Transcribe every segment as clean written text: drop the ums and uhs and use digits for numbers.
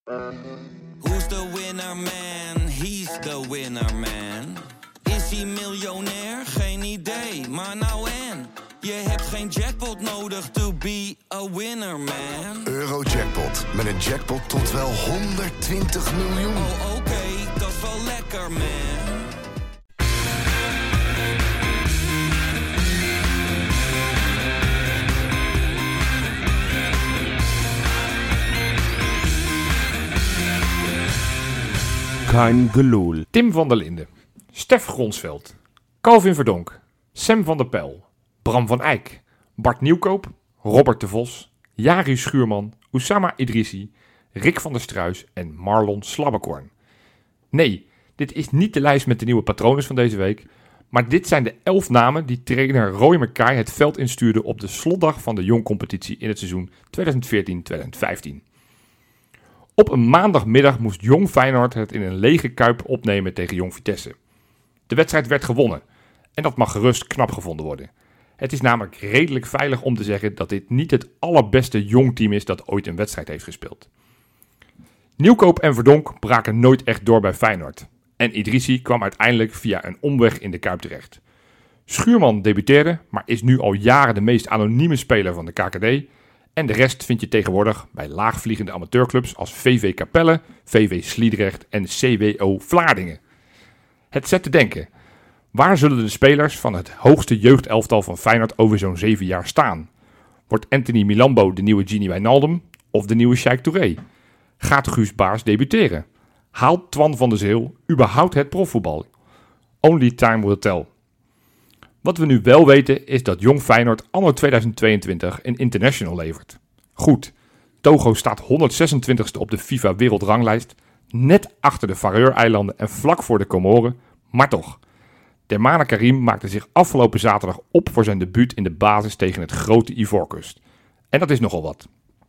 Who's the winner man? He's the winner man. Is hij miljonair? Geen idee, maar nou en. Je hebt geen jackpot nodig to be a winner man. Eurojackpot, met een jackpot tot wel 120 miljoen. Oh oké, dat is wel lekker man. Kein Geloel. Tim van der Linden, Stef Gronsveld, Calvin Verdonk, Sam van der Pel, Bram van Eyck, Bart Nieuwkoop, Robert de Vos, Jari Schuurman, Oussama Idrissi, Rick van der Struijs en Marlon Slabbekorn. Nee, dit is niet de lijst met de nieuwe patronen van deze week, maar dit zijn de 11 namen die trainer Roy Mekaay het veld instuurde op de slotdag van de Jong-competitie in het seizoen 2014-2015. Op een maandagmiddag moest Jong Feyenoord het in een lege kuip opnemen tegen Jong Vitesse. De wedstrijd werd gewonnen en dat mag gerust knap gevonden worden. Het is namelijk redelijk veilig om te zeggen dat dit niet het allerbeste Jong-team is dat ooit een wedstrijd heeft gespeeld. Nieuwkoop en Verdonk braken nooit echt door bij Feyenoord. En Idrissi kwam uiteindelijk via een omweg in de kuip terecht. Schuurman debuteerde, maar is nu al jaren de meest anonieme speler van de KKD. En de rest vind je tegenwoordig bij laagvliegende amateurclubs als VV Capelle, VV Sliedrecht en CWO Vlaardingen. Het zet te denken. Waar zullen de spelers van het hoogste jeugdelftal van Feyenoord over zo'n 7 jaar staan? Wordt Anthony Milambo de nieuwe Gini Wijnaldum of de nieuwe Sheikh Touré? Gaat Guus Baars debuteren? Haalt Twan van der Zeel überhaupt het profvoetbal? Only time will tell. Wat we nu wel weten is dat Jong Feyenoord anno 2022 een international levert. Goed, Togo staat 126ste op de FIFA wereldranglijst, net achter de Faroe-eilanden en vlak voor de Comoren, maar toch. Dermane Karim maakte zich afgelopen zaterdag op voor zijn debuut in de basis tegen het grote Ivoorkust. En dat is nogal wat.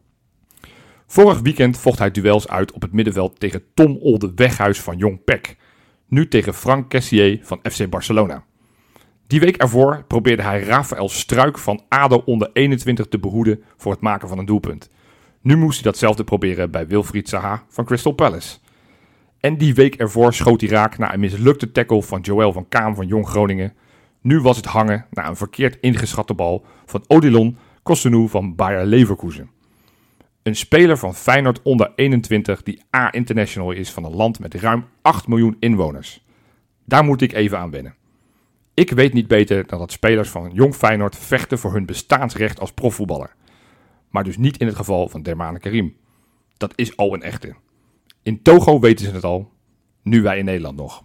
Vorig weekend vocht hij duels uit op het middenveld tegen Tom Olde Weghuis van Jong PEC. Nu tegen Frank Kessié van FC Barcelona. Die week ervoor probeerde hij Rafael Struik van ADO onder 21 te behoeden voor het maken van een doelpunt. Nu moest hij datzelfde proberen bij Wilfried Zaha van Crystal Palace. En die week ervoor schoot hij raak na een mislukte tackle van Joël van Kaam van Jong Groningen. Nu was het hangen na een verkeerd ingeschatte bal van Odilon Kosunu van Bayer Leverkusen. Een speler van Feyenoord onder 21 die A-international is van een land met ruim 8 miljoen inwoners. Daar moet ik even aan wennen. Ik weet niet beter dan dat spelers van Jong Feyenoord vechten voor hun bestaansrecht als profvoetballer. Maar dus niet in het geval van Dermane Karim. Dat is al een echte. In Togo weten ze het al, nu wij in Nederland nog.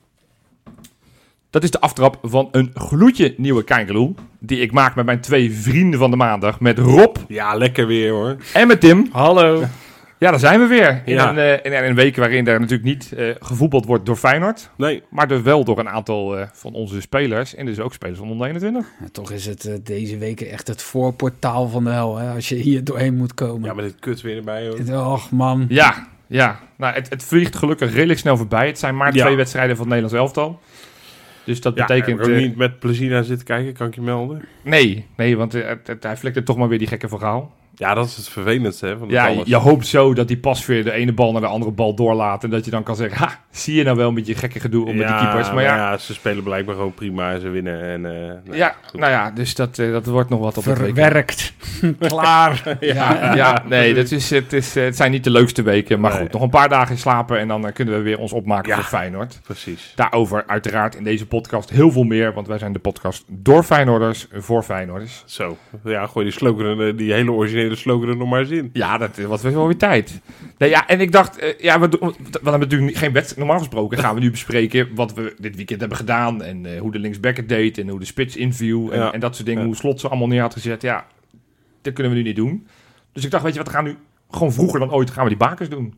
Dat is de aftrap van een gloedje nieuwe Kein die ik maak met mijn 2 vrienden van de maandag, met Rob. Ja, lekker weer hoor. En met Tim. Hallo. Ja, daar zijn we weer. Ja. In een week waarin er natuurlijk niet gevoetbald wordt door Feyenoord. Nee. Maar dus wel door een aantal van onze spelers. En dus ook spelers van onder 21. Ja, toch is het deze weken echt het voorportaal van de hel. Hè? Als je hier doorheen moet komen. Ja, met dit kut weer erbij hoor. Och man. Ja. Nou, het vliegt gelukkig redelijk snel voorbij. Het zijn maar 2 wedstrijden van het Nederlands elftal. Dus dat betekent... Ik heb er niet met plezier naar zitten kijken, kan ik je melden. Nee, want hij flikt er toch maar weer die gekke verhaal. Ja, dat is het vervelendste hè, van Ja, alles. je hoopt zo dat die pas weer de ene bal naar de andere bal doorlaat. En dat je dan kan zeggen, ha, zie je nou wel met je gekke gedoe met die keepers. Maar ja, ze spelen blijkbaar gewoon prima en ze winnen. En, dus dat wordt nog wat op het weekend. Verwerkt. Klaar. Het zijn niet de leukste weken. Maar goed, nog een paar dagen slapen en dan kunnen we weer ons opmaken voor Feyenoord. Precies. Daarover uiteraard in deze podcast heel veel meer. Want wij zijn de podcast door Feyenoorders, voor Feyenoorders. Zo, ja, gooi die slogan, die hele originele slogan er nog maar eens in. Ja, dat was wel weer tijd. Nee, ja, en ik dacht, we hebben natuurlijk geen wedstrijd. Normaal gesproken gaan we nu bespreken wat we dit weekend hebben gedaan. En hoe de linksback het deed en hoe de spits inviel. En dat soort dingen, hoe Slot ze allemaal neer had gezet. Ja, dat kunnen we nu niet doen. Dus ik dacht, weet je wat, we gaan nu gewoon vroeger dan ooit gaan we die bakens doen.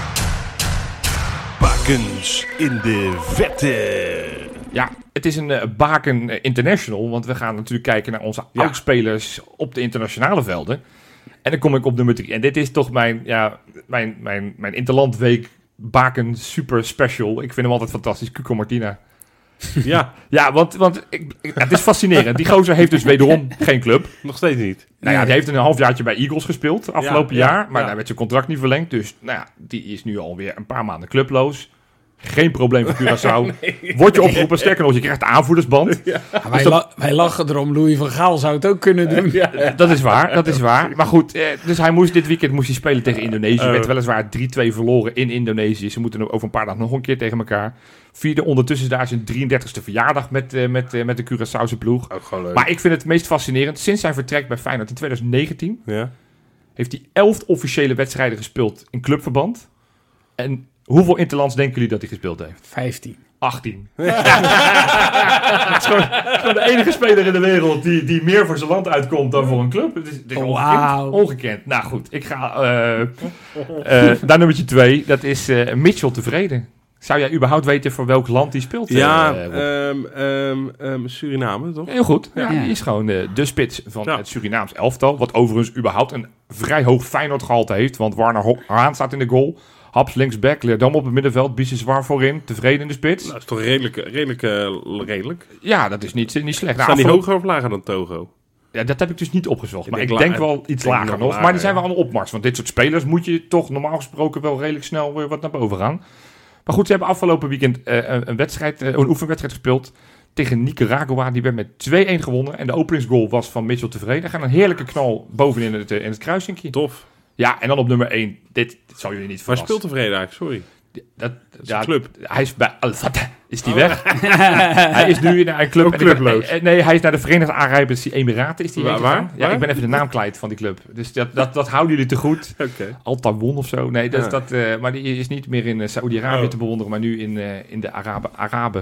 Bakens in de vette. Ja, het is een Baken International, want we gaan natuurlijk kijken naar onze oudspelers op de internationale velden. En dan kom ik op nummer 3. En dit is toch mijn Interlandweek Baken super special. Ik vind hem altijd fantastisch, Cuco Martina. Ja, Ja, want het is fascinerend. Die gozer heeft dus wederom geen club. nog steeds niet. Nou ja, die heeft een halfjaartje bij Eagles gespeeld afgelopen Ja, jaar. Maar ja. daar werd zijn contract niet verlengd. Dus nou ja, die is nu alweer een paar maanden clubloos. Geen probleem voor Curaçao. Word je opgeroepen, sterker nog, je krijgt de aanvoerdersband. Ja, wij lachen erom. Louis van Gaal zou het ook kunnen doen. Dat is waar. Maar goed, dus dit weekend moest hij spelen tegen Indonesië. Werd weliswaar 3-2 verloren in Indonesië. Ze moeten over een paar dagen nog een keer tegen elkaar. Vierde ondertussen daar zijn 33ste verjaardag met de Curaçaose ploeg. Ook gewoon leuk. Maar ik vind het meest fascinerend. Sinds zijn vertrek bij Feyenoord in 2019 Ja. heeft hij 11 officiële wedstrijden gespeeld in clubverband. En hoeveel interlands denken jullie dat hij gespeeld heeft? 15. 18. Het is gewoon de enige speler in de wereld die meer voor zijn land uitkomt dan voor een club. Het is Wauw. ongekend. Nou goed, ik ga naar nummertje 2. Dat is Mitchell Tevreden. Zou jij überhaupt weten voor welk land hij speelt? Suriname, toch? Heel goed. Ja, Ja. Die is gewoon de spits van Ja. het Surinaams elftal. Wat overigens überhaupt een vrij hoog Feyenoord gehalte heeft. Want Warner Haan staat in de goal. Haps linksback, Leerdam op het middenveld, Biseswar voorin, Tevreden in de spits. Nou, dat is toch redelijk. Ja, dat is niet slecht. Nou, Staan die hoger of lager dan Togo? Ja, dat heb ik dus niet opgezocht. Maar ik denk denk la- wel iets denk lager nog nog. lager, Maar die zijn ja. wel aan de opmars. Want dit soort spelers moet je toch normaal gesproken wel redelijk snel weer wat naar boven gaan. Maar goed, ze hebben afgelopen weekend een oefenwedstrijd gespeeld tegen Nicaragua. Die werd met 2-1 gewonnen. En de openingsgoal was van Mitchell Tevreden. Hij gaat een heerlijke knal bovenin in het kruisinkje. Tof. Ja, en dan op nummer 1. Dit zal jullie niet Waar verrassen. speelt Tevreden eigenlijk? Sorry. Dat is een club. Hij is bij Al-Fatah. Is die weg? Hij is nu in een club. Ook clubloos. Nee, hij is naar de Verenigde Arabische Emiraten. Is die Waar? heen gegaan. Ja, Waar? ik ben even de naam kwijt van die club. Dus dat houden jullie te goed. Oké. Al-Tawon of zo. Nee, Ja. maar die is niet meer in Saoedi-Arabië Oh. te bewonderen, maar nu in de Araben.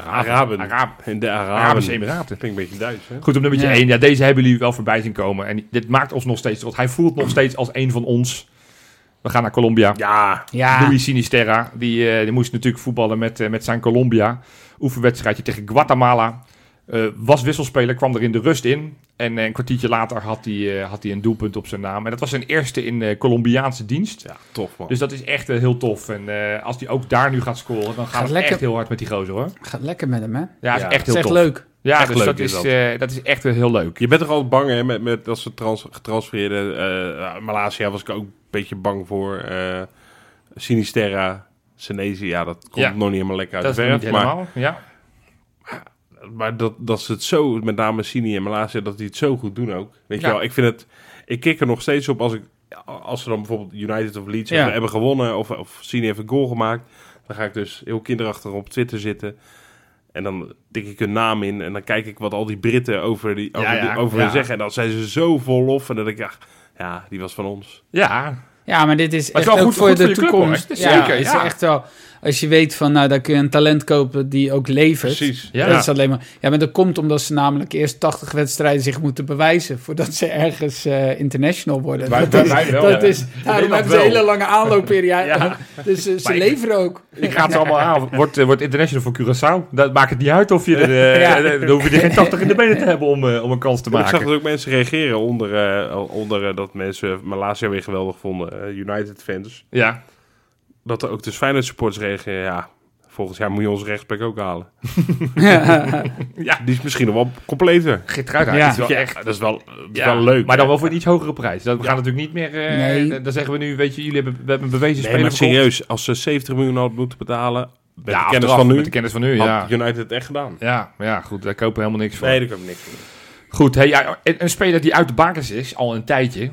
In de Arabische Araben. Emiraten. Klinkt een beetje Duits, hè? Goed, op nummertje 1. Ja, deze hebben jullie wel voorbij zien komen. En dit maakt ons nog steeds, want hij voelt nog steeds als een van ons. We gaan naar Colombia. Ja. Ja, Luis Sinisterra, die moest natuurlijk voetballen met zijn Colombia. Oefenwedstrijdje tegen Guatemala. Was wisselspeler, kwam er in de rust in. En een kwartiertje later had hij een doelpunt op zijn naam. En dat was zijn eerste in Colombiaanse dienst. Ja, tof, man. Dus dat is echt heel tof. En als hij ook daar nu gaat scoren, dan gaat het lekker. echt heel hard met die gozer, hoor. gaat lekker met hem, hè? Ja, is Ja, echt Het heel is echt tof. leuk. Ja, Echt dus leuk dat is is echt wel heel leuk. Je bent toch altijd bang, hè, met als ze getransfereerde Malaysia was ik ook een beetje bang voor. Sinisterra, Senesi, ja, dat komt Ja. nog niet helemaal lekker uit Dat de is verf. niet Maar, helemaal. Ja. maar dat ze het zo, met name Sini en Malaysia, dat die het zo goed doen ook. Weet Ja. je wel, ik kik er nog steeds op als ze dan bijvoorbeeld United of Leeds Ja. hebben gewonnen of Sini heeft een goal gemaakt. Dan ga ik dus heel kinderachtig op Twitter zitten. En dan tik ik hun naam in en dan kijk ik wat al die Britten over Ja. zeggen. En dan zijn ze zo vol lof. En dan denk ik, ja, die was van ons. Ja, Ja, maar dit is Maar het echt is wel ook goed- voor goed de voor je club, hoor. toekomst. Het is Ja, zeker, het is ja. echt wel. Als je weet van, nou, daar kun je een talent kopen die ook levert. Precies. Ja. Dat is alleen maar. Ja, maar dat komt omdat ze namelijk eerst 80 wedstrijden zich moeten bewijzen voordat ze ergens international worden. Wij wel, daarom ja. hebben ze wel. een hele lange aanloopperiode. Ja. Dus ze Maar ik- leveren ook. ik ga het allemaal aan. Wordt international voor Curaçao. Dat maakt het niet uit of je Ja. dan hoef je er geen 80 in de benen te hebben om een kans te Ik zag maken. dat ook mensen reageren onder dat mensen Malaysia weer geweldig vonden. United fans. Ja. Dat er ook dus Feyenoord supporters reageren. Ja, volgend jaar moet je onze rechtsback ook halen. Ja. Die is misschien nog wel completer. Geertruida Ja. is wel Ja, echt... dat is wel Ja, leuk. maar dan hè? wel voor een iets hogere prijs. Dat gaat natuurlijk niet meer... Nee. Dan zeggen we nu, weet je, we hebben een bewezen Nee, speler maar verkocht. serieus. Als ze 70 miljoen hadden moeten betalen, met de kennis achteraf, van nu, Met de kennis van nu, ja. had United het echt gedaan. Ja, maar ja, goed, daar kopen we helemaal niks voor. Nee, daar kan ik niks van. Goed, hey, ja, een speler die uit de bakens is, al een tijdje,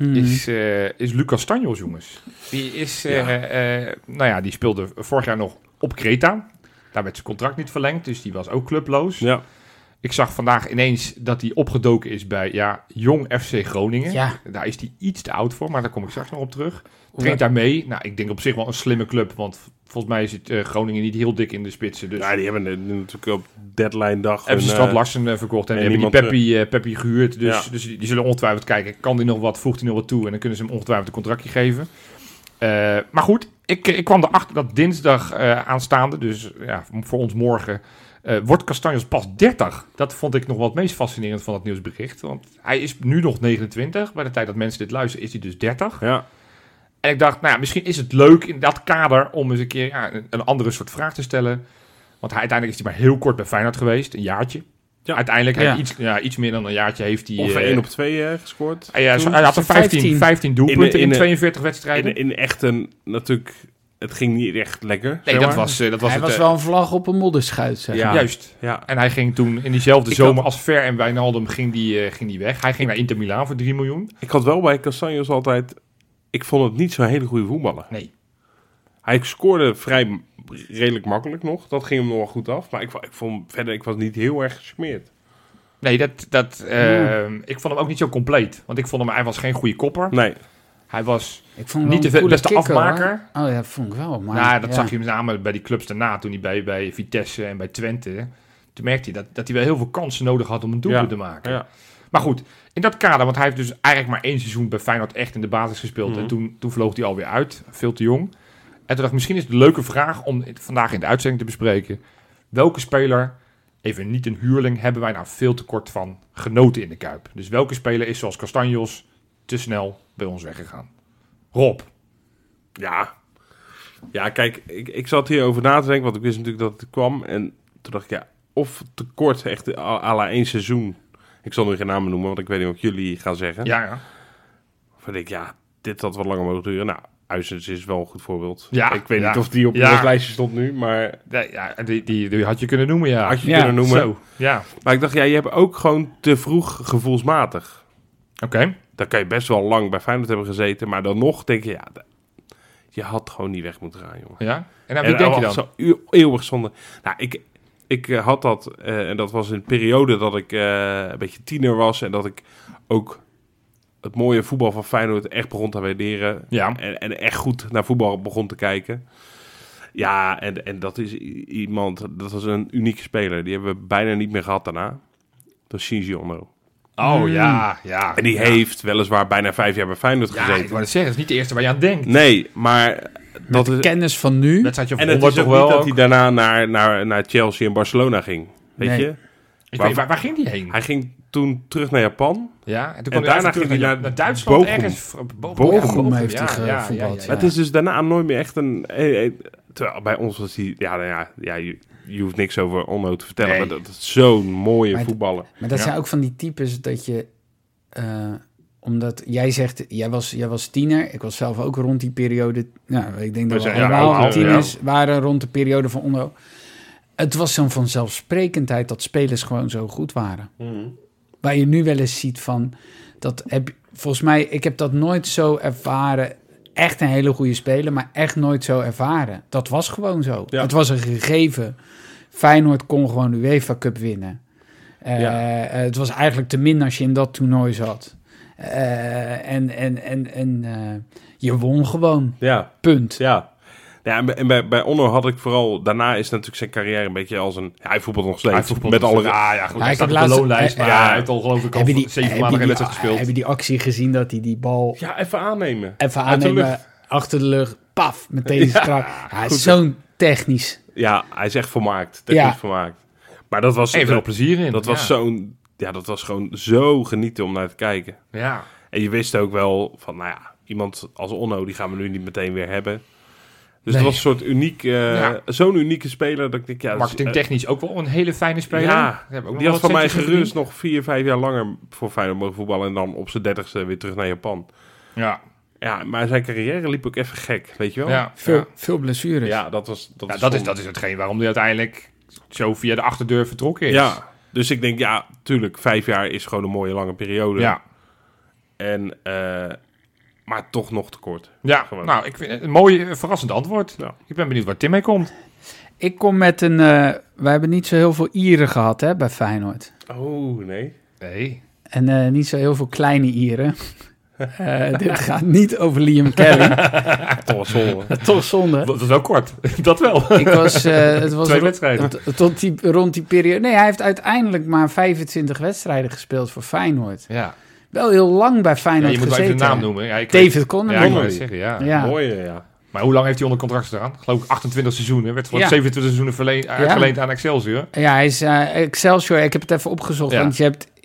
is Lucas Stanjos, jongens. Die is, die speelde vorig jaar nog op Kreta. Daar werd zijn contract niet verlengd, dus die was ook clubloos. Ja. Ik zag vandaag ineens dat hij opgedoken is bij Jong FC Groningen. Ja. Daar is hij iets te oud voor, maar daar kom ik straks nog op terug. Traint daar mee. Nou, ik denk op zich wel een slimme club, want volgens mij zit Groningen niet heel dik in de spitsen. Dus Ja, die hebben natuurlijk op deadline dag hebben ze Strand Larsen verkocht en hebben die Peppy gehuurd. Dus, Ja. dus die zullen ongetwijfeld kijken, kan die nog wat, voegt hij nog wat toe en dan kunnen ze hem ongetwijfeld een contractje geven. Maar goed, ik kwam erachter dat dinsdag aanstaande, dus ja, voor ons morgen, wordt Castanjos pas 30. Dat vond ik nog wel het meest fascinerend van het nieuwsbericht. Want hij is nu nog 29. Bij de tijd dat mensen dit luisteren is hij dus 30. Ja. En ik dacht, nou ja, misschien is het leuk in dat kader om eens een keer een andere soort vraag te stellen. Want uiteindelijk is hij maar heel kort bij Feyenoord geweest. Een jaartje. Ja. Uiteindelijk Ja. heeft iets meer dan een jaartje heeft hij... Ongeveer 1 op 2 gescoord. Hij had er 15 doelpunten in 42 wedstrijden. In echt een, natuurlijk, het ging niet echt lekker. Nee, zeg dat maar. was Hij het. was wel een vlag op een modderschuit, zeg. Ja. Juist. Ja. En hij ging toen in diezelfde Ik zomer had- als Ver en Wijnaldum ging die weg. Hij ging naar Inter Milaan voor 3 miljoen. Ik had wel bij Castanjos altijd... Ik vond het niet zo'n hele goede voetballer. Nee. Hij scoorde redelijk makkelijk nog. Dat ging hem nog wel goed af. Maar ik vond verder, ik was niet heel erg gesmeerd. Nee, ik vond hem ook niet zo compleet. Want ik vond hem, hij was geen goede kopper. Nee. Hij was Ik vond hem niet wel de een coole beste kikker, afmaker. hoor. Oh ja, dat vond ik wel. Maar, Nou, dat ja. zag je met name bij die clubs daarna. Toen hij bij Vitesse en bij Twente... Toen merkte hij dat hij wel heel veel kansen nodig had om een doelpunt te maken. Ja. Maar goed, in dat kader... Want hij heeft dus eigenlijk maar 1 seizoen bij Feyenoord echt in de basis gespeeld. Mhm. En toen vloog hij alweer uit. Veel te jong. En toen dacht ik, misschien is het een leuke vraag om vandaag in de uitzending te bespreken. Welke speler, even niet een huurling, hebben wij nou veel te kort van genoten in de Kuip? Dus welke speler is zoals Castanjos te snel bij ons weggegaan? Rob. Ja, kijk, ik zat hierover na te denken, want ik wist natuurlijk dat het kwam. En toen dacht ik, ja, of tekort, echt à la 1 seizoen. Ik zal nu geen namen noemen, want ik weet niet wat jullie gaan zeggen. Ja. Of denk ik, ja, dit had wat langer mogen duren. Nou, Huizens is wel een goed voorbeeld. Ja, Ik weet ja. niet of die op Ja. ons lijstje stond nu, maar Ja, die had je kunnen noemen, ja. had je Ja, kunnen noemen. Zo, ja. Maar ik dacht, ja, je hebt ook gewoon te vroeg gevoelsmatig. Oké. Dan kan je best wel lang bij Feyenoord hebben gezeten, maar dan nog denk je, ja, je had gewoon niet weg moeten gaan, jongen. Ja. En aan wie denk je dan? Zo eeuwig zonde. Nou, ik had dat, en dat was in een periode dat ik een beetje tiener was en dat ik ook het mooie voetbal van Feyenoord echt begon te waarderen. Ja. En echt goed naar voetbal begon te kijken. Ja, en dat is iemand, dat was een unieke speler. Die hebben we bijna niet meer gehad daarna. Dat is Shinji Ono. Oh, ja. En die heeft weliswaar bijna 5 jaar bij Feyenoord Ja, ik gezeten. wou het zeggen, dat is niet de eerste waar je aan denkt. Nee, maar dat is... Kennis van nu. Wedstrijdje of En het 100 is ook toch wel. niet dat hij daarna naar Chelsea en Barcelona ging. Weet Nee. je? Ik weet, waar ging die heen? Hij ging toen terug naar Japan. Ja, en toen En kwam daarna hij terug ging hij naar naar Duitsland Bochum. ergens. Bochum heeft hij gevoetbald, Ja. ja. Maar het is dus daarna nooit meer echt een... terwijl bij ons was hij... Je hoeft niks over Onno te vertellen. Nee. Maar dat is zo'n mooie Maar het- voetballer. Maar dat Ja. zijn ook van die types dat je... omdat jij zegt, jij was tiener. Ik was zelf ook rond die periode... Nou, ik denk dat we zijn- ja, allemaal allemaal, tieners waren rond de periode van Onno. Het was zo'n vanzelfsprekendheid dat spelers gewoon zo goed waren. Waar je nu wel eens ziet van... volgens mij, ik heb dat nooit zo ervaren. Echt een hele goede speler, maar echt nooit zo ervaren. Dat was gewoon zo. Ja. Het was een gegeven. Feyenoord kon gewoon de UEFA Cup winnen. Het was eigenlijk te min als je in dat toernooi zat. Je won gewoon. Ja, Punt. ja. Ja, en bij Onno had ik vooral... Daarna is natuurlijk zijn carrière een beetje als een... Ja, hij voetbalt nog steeds. Met alle... Ja, goed. Ja, Hij ik staat heb op de laatst- loonlijst, maar ja. hij heeft al geloof ik al Heb je 7 maanden geen wedstrijd gespeeld. Heb je die actie gezien dat hij die bal Ja, even aannemen. even Uit de aannemen, lucht. achter de lucht, paf, meteen strak. Hij is goed. zo'n technisch. Ja, hij is echt vermaakt. Technisch Ja. vermaakt. Maar dat was... Even veel plezier in. Dat was zo'n... Ja, dat was gewoon zo genieten om naar te kijken. Ja. En je wist ook wel van, nou ja, iemand als Onno, die gaan we nu niet meteen weer hebben. Dus Nee. het was een soort uniek, zo'n unieke speler dat ik denk, ja... Marketingtechnisch ook wel een hele fijne speler. Ja, Daar hebben we ook die nog had wel van wat mij centjes gerust nog 4-5 jaar langer voor Feyenoord mogen voetballen en dan op zijn 30ste weer terug naar Japan. verdiend. Ja. Ja, maar zijn carrière liep ook even gek, weet je wel? Ja. Veel blessures. Ja, dat was... Ja, dat is hetgeen waarom hij uiteindelijk zo via de achterdeur vertrokken is. Ja, dus ik denk, ja, tuurlijk, 5 jaar is gewoon een mooie lange periode. Ja. En, maar toch nog te kort. Ja, Gewoon. nou, ik vind het een mooi, verrassend antwoord. Ja. Ik ben benieuwd waar Tim mee komt. Ik kom met een... wij hebben niet zo heel veel Ieren gehad hè, bij Feyenoord. Oh, nee. Nee. En niet zo heel veel kleine Ieren. Dit gaat niet over Liam Kelly. Toch wel zonde. Toch zonde. Dat is wel kort. Dat wel. Ik was... het was 2 wedstrijden. rond die periode... Nee, hij heeft uiteindelijk maar 25 wedstrijden gespeeld voor Feyenoord. Ja. Wel heel lang bij Ja, Feyenoord je moet wel gezeten. even de naam noemen. Ja, ik David weet- Connery. Ja, ik wou het zeggen, ja. Ja. Mooie, ja. Maar hoe lang heeft hij onder contract staan? Geloof ik 28 seizoenen. Werd voor Ja. 27 seizoenen uitgeleend aan Excelsior. Ja, hij is Excelsior. Ik heb het even opgezocht. Ja. Want je hebt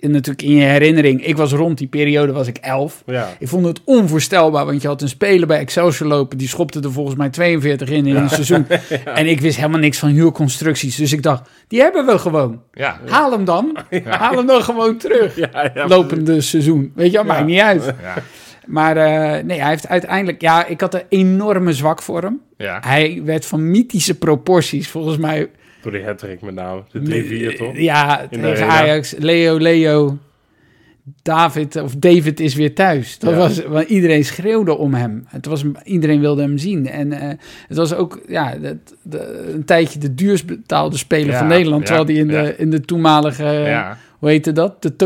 natuurlijk in je herinnering. Ik was rond die periode, was ik 11. Ja. Ik vond het onvoorstelbaar, want je had een speler bij Excelsior lopen. Die schopte er volgens mij 42 in een seizoen. En ik wist helemaal niks van huurconstructies. Dus ik dacht, die hebben we gewoon. Ja. Haal hem dan. Haal hem dan gewoon terug. Ja, Lopende seizoen. Weet je, maakt niet uit. Ja. Maar nee, hij heeft uiteindelijk... Ja, ik had een enorme zwak voor hem. Ja. Hij werd van mythische proporties, volgens mij. Door die hat-trick met name. De 3-4 toch? Ja, In de tegen arena. Ajax. Leo. David is weer thuis. Dat was, want iedereen schreeuwde om hem. Iedereen wilde hem zien. En het was ook een tijdje de duurst betaalde speler van Nederland. Terwijl hij in de toenmalige... Hoe heette dat? De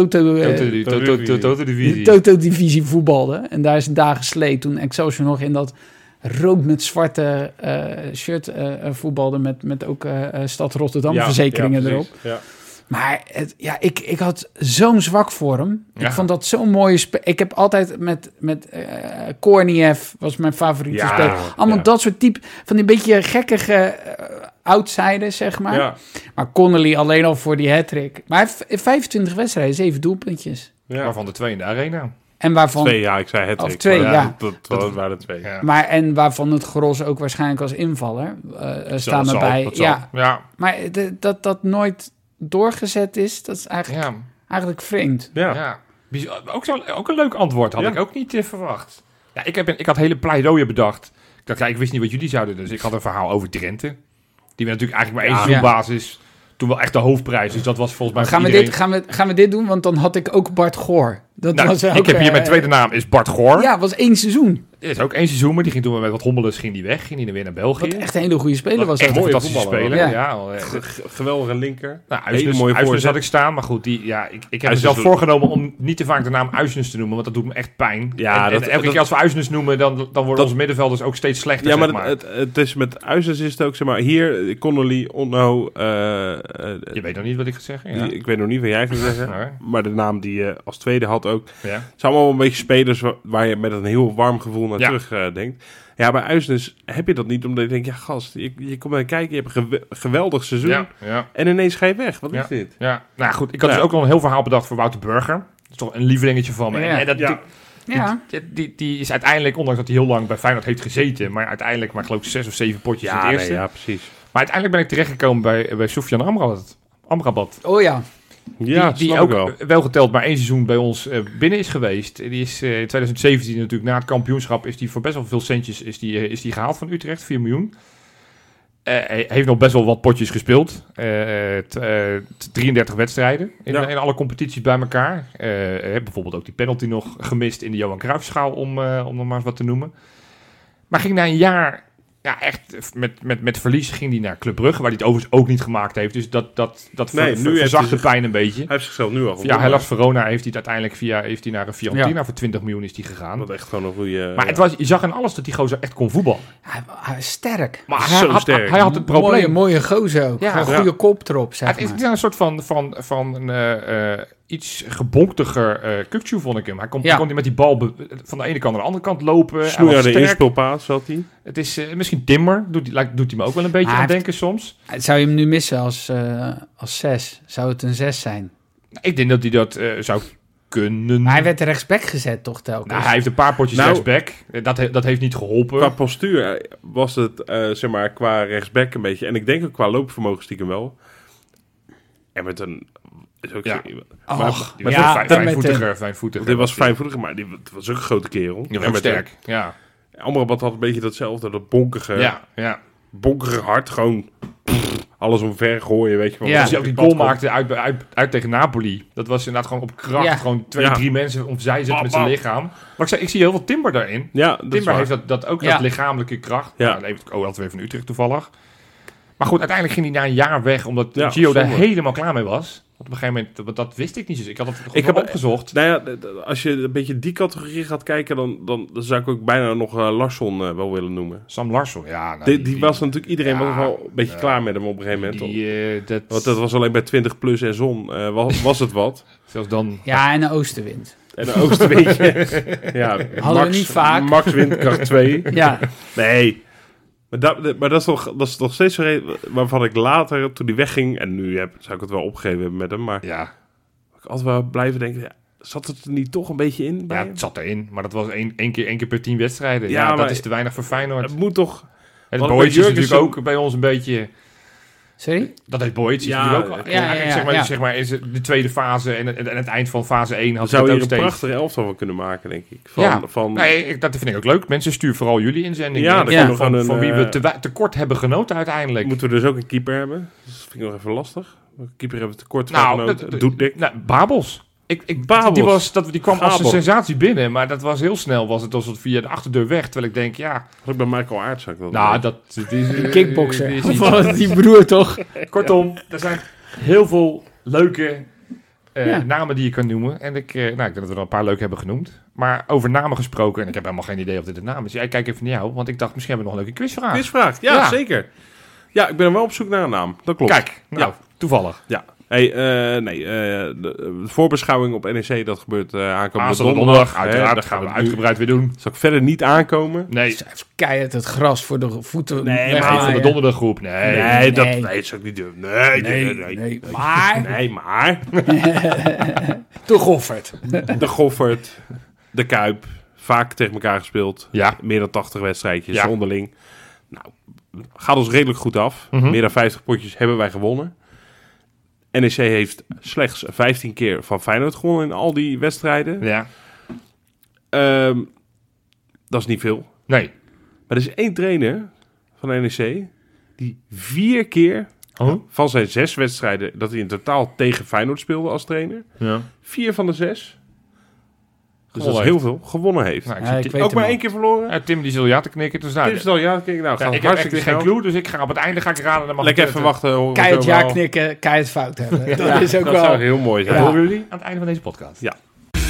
Toto-divisie voetbalde. En daar is een dag gesleed toen Excelsior nog in dat rood met zwarte shirt voetbalde. Met ook Stad Rotterdam verzekeringen erop. Ja. Maar ik had zo'n zwak voor hem. Ja. Ik vond dat zo'n mooie... Ik heb altijd met Korniev was mijn favoriete speler. Allemaal dat soort type van die beetje gekkige outsiders, zeg maar. Ja. Maar Connolly alleen al voor die hat-trick. Maar hij heeft 25 wedstrijden, 7 doelpuntjes. Ja. Waarvan de 2 in de arena. En waarvan... 2, ja, ik zei hat-trick. Of 2, maar ja. Dat waren 2. Ja. En waarvan het gros ook waarschijnlijk als invaller staan erbij. Dat zal. Ja, Ja. maar dat nooit doorgezet is, dat is eigenlijk vreemd. Ja. Ook een leuk antwoord had ik ook niet verwacht. Ja, ik had hele pleidooien bedacht. Ik dacht, ik wist niet wat jullie zouden doen. Dus ik had een verhaal over Drenthe. Die we natuurlijk eigenlijk maar één seizoenbasis. Toen wel echt de hoofdprijs. Dus dat was volgens mij Gaan we dit doen? Want dan had ik ook Bart Goor. Ik heb hier mijn tweede naam is Bart Goor. Ja, was 1 seizoen. Het is ook 1 seizoen, maar die ging toen met wat hommeles ging die weg. Ging die weer naar België. Wat echt een hele goede speler was. Echt een dat. fantastische voetballer, speler. ja. Geweldige linker. Nou, Hele mooie Uisnes voorzet. had ik staan, maar goed, ik heb mezelf voorgenomen om niet te vaak de naam Uisnes te noemen, want dat doet me echt pijn. Ja, en elke keer als we Uisnes noemen, dan worden onze middenvelders ook steeds slechter. Ja, maar, zeg maar. het is met Uisnes is het ook, zeg maar, hier, Connolly, Onno... Je weet nog niet wat ik ga zeggen. Ja. Ik weet nog niet wat jij gaat zeggen. Nee. Maar de naam die je als tweede had ook. Ja. Het zijn allemaal een beetje spelers waar je met een heel warm gevoel naar terug denkt. Ja, bij Uisnes heb je dat niet, omdat je denkt, ja gast, je komt naar kijken, je hebt een geweldig seizoen. Ja. En ineens ga je weg. Wat is dit? Ja. Nou goed, ik had dus ook nog een heel verhaal bedacht voor Wouter Burger. Dat is toch een lievelingetje van me. Ja. En die is uiteindelijk, ondanks dat hij heel lang bij Feyenoord heeft gezeten, maar uiteindelijk maar geloof ik 6 of 7 potjes in het eerste. Ja, precies. Maar uiteindelijk ben ik terechtgekomen bij Soufiane Amrabat. Oh ja. Ja, die snap ook ik wel geteld maar 1 seizoen bij ons binnen is geweest. Die is in 2017 natuurlijk na het kampioenschap is die voor best wel veel centjes is die gehaald van Utrecht, 4 miljoen. Hij heeft nog best wel wat potjes gespeeld. 33 wedstrijden in alle competities bij elkaar. Bijvoorbeeld ook die penalty nog gemist in de Johan Cruijffschaal om nog maar eens wat te noemen. Maar ging na een jaar... Ja, echt met verlies ging hij naar Club Brugge, waar hij het overigens ook niet gemaakt heeft. Dus dat verzacht de pijn een beetje. Hij heeft zichzelf nu al gewonnen. Via Hellas Verona heeft hij het uiteindelijk naar een Fiorentina voor 20 miljoen is hij gegaan. Dat echt gewoon een goede... Maar je zag in alles dat die gozer echt kon voetballen. Hij is sterk. Maar sterk. hij had het probleem. Mooie gozer ook. Ja. Een goede kop erop, zeg Het is een soort van een iets gebonktiger Kukçu, vond ik hem. Hij kon met die bal van de ene kant naar de andere kant lopen. Snoeia de inspelpaas had hij. Het is misschien Timmer, doet hij me ook wel een beetje aan denken soms. Zou je hem nu missen als 6? Zou het een 6 zijn? Ik denk dat hij dat zou kunnen. Maar hij werd rechtsback gezet toch telkens? Nou, hij heeft een paar potjes rechtsback. Dat heeft niet geholpen. Qua postuur was het, zeg maar, qua rechtsback een beetje. En ik denk ook qua loopvermogen stiekem wel. Everton is ook... Fijnvoetiger. Dit was fijnvoetiger, maar die was ook een grote kerel. Die was ook sterk, ja. Amrabat had een beetje datzelfde, dat bonkige... Ja. Bonkige hart, gewoon... alles omver gooien, weet je wel. Ja. Als hij ook die goal maakte uit tegen Napoli. Dat was inderdaad gewoon op kracht. Ja. Gewoon 2-3 mensen opzij zetten met zijn lichaam. Maar ik zie heel veel Timber daarin. Ja, Timber heeft dat lichamelijke kracht. Ja. Nou, levert ook altijd weer van Utrecht toevallig. Maar goed, uiteindelijk ging hij na een jaar weg. Omdat Gio daar zonde. helemaal klaar mee was. Want op een gegeven moment, dat wist ik niet. Dus ik had het gewoon opgezocht. Nou ja, als je een beetje die categorie gaat kijken... dan zou ik ook bijna nog Larsson wel willen noemen. Sam Larsson, ja. Nou, die was natuurlijk... Iedereen was wel een beetje klaar met hem op een gegeven moment. Want dat was alleen bij 20 plus en zon was het wat. Zelfs dan... Ja, en een oostenwind. En een oostenwindje. Hadden we niet vaak. Max windkracht 2. Ja. Nee. Maar dat is nog steeds een reden waarvan ik later, toen hij wegging... En nu zou ik het wel opgegeven met hem, maar... Ja. altijd wel blijven denken... Ja, zat het er niet toch een beetje in? Ja, het zat erin, maar dat was één keer per 10 wedstrijden. Ja, Ja, dat maar- is te weinig voor Feyenoord. Het moet toch... Het wat Boytje is bij natuurlijk Jurgensen- ook bij ons een beetje... Sorry? Dat heeft Boytje Ja, natuurlijk ook. ja, ja. Zeg maar is het de tweede fase en het eind van fase 1 Dan had zou het je ook hier een steeds. prachtige elftal van kunnen maken, denk ik. Dat vind ik ook leuk. Mensen, stuur vooral jullie inzendingen. Ja, in. dan kunnen Van, we van, gewoon wie een, we tekort hebben genoten uiteindelijk. Moeten we dus ook een keeper hebben. Dat vind ik nog even lastig. Welke keeper hebben we tekort van Nou, genoten? Doet Nou, Babels. Babels. Die kwam als een Babels. sensatie binnen, maar dat was heel snel. Was het alsof het via de achterdeur weg. Terwijl ik denk, ja... Had ik bij Michael Aartsak dat. Nou, dat is... Een kickboxer. die is niet- Van die broer toch? Kortom, er zijn heel veel leuke Ja. namen die je kan noemen. En ik denk dat we er een paar leuk hebben genoemd. Maar over namen gesproken, en ik heb helemaal geen idee of dit een naam is. Ik kijk even naar jou, want ik dacht misschien hebben we nog een leuke quizvraag. Quizvraag. Ja, Ja. zeker. Ja, ik ben wel op zoek naar een naam. Dat klopt. Kijk, nou, Ja. toevallig. Ja. Hey, de voorbeschouwing op NEC, dat gebeurt aankomende Aanstaande donderdag. uiteraard, Hè, dat gaan we nu- uitgebreid weer doen. Zal ik verder niet aankomen? Nee, Keihard het gras voor de voeten. Nee, geen maar van de donderdaggroep. Nee. Nee, dat nee. nee, zou ik niet doen. Nee. Maar Nee, maar de Goffert. de Goffert, de Kuip, vaak tegen elkaar gespeeld. Ja. Meer dan 80 wedstrijdjes Ja. onderling. Nou, gaat ons redelijk goed af. Mhm. Meer dan 50 potjes hebben wij gewonnen. NEC heeft slechts 15 keer van Feyenoord gewonnen in al die wedstrijden. Ja. Dat is niet veel. Nee. Maar er is één trainer van NEC die 4 keer van zijn 6 wedstrijden dat hij in totaal tegen Feyenoord speelde als trainer, Ja. 4 van de 6, dus dat Gewonnen is heel veel, gewonnen heeft. Nou, ik Ja, zie ik Tim- weet Ook hem maar al. 1 keer verloren. Ja, Tim die zul ja te knikken. Dus nou, Dit is al, ja, kijk, nou, ja, gaat ik heb echt hartstikke geen snel. clue, dus ik ga op het einde raden. Dan mag Lekker ik even wachten. horen we Keihard zo ja wel. knikken, keihard fout hebben. Dat Ja, is ook dat wel... zou heel mooi zijn. Dat Ja. horen jullie aan het einde van deze podcast. Ja.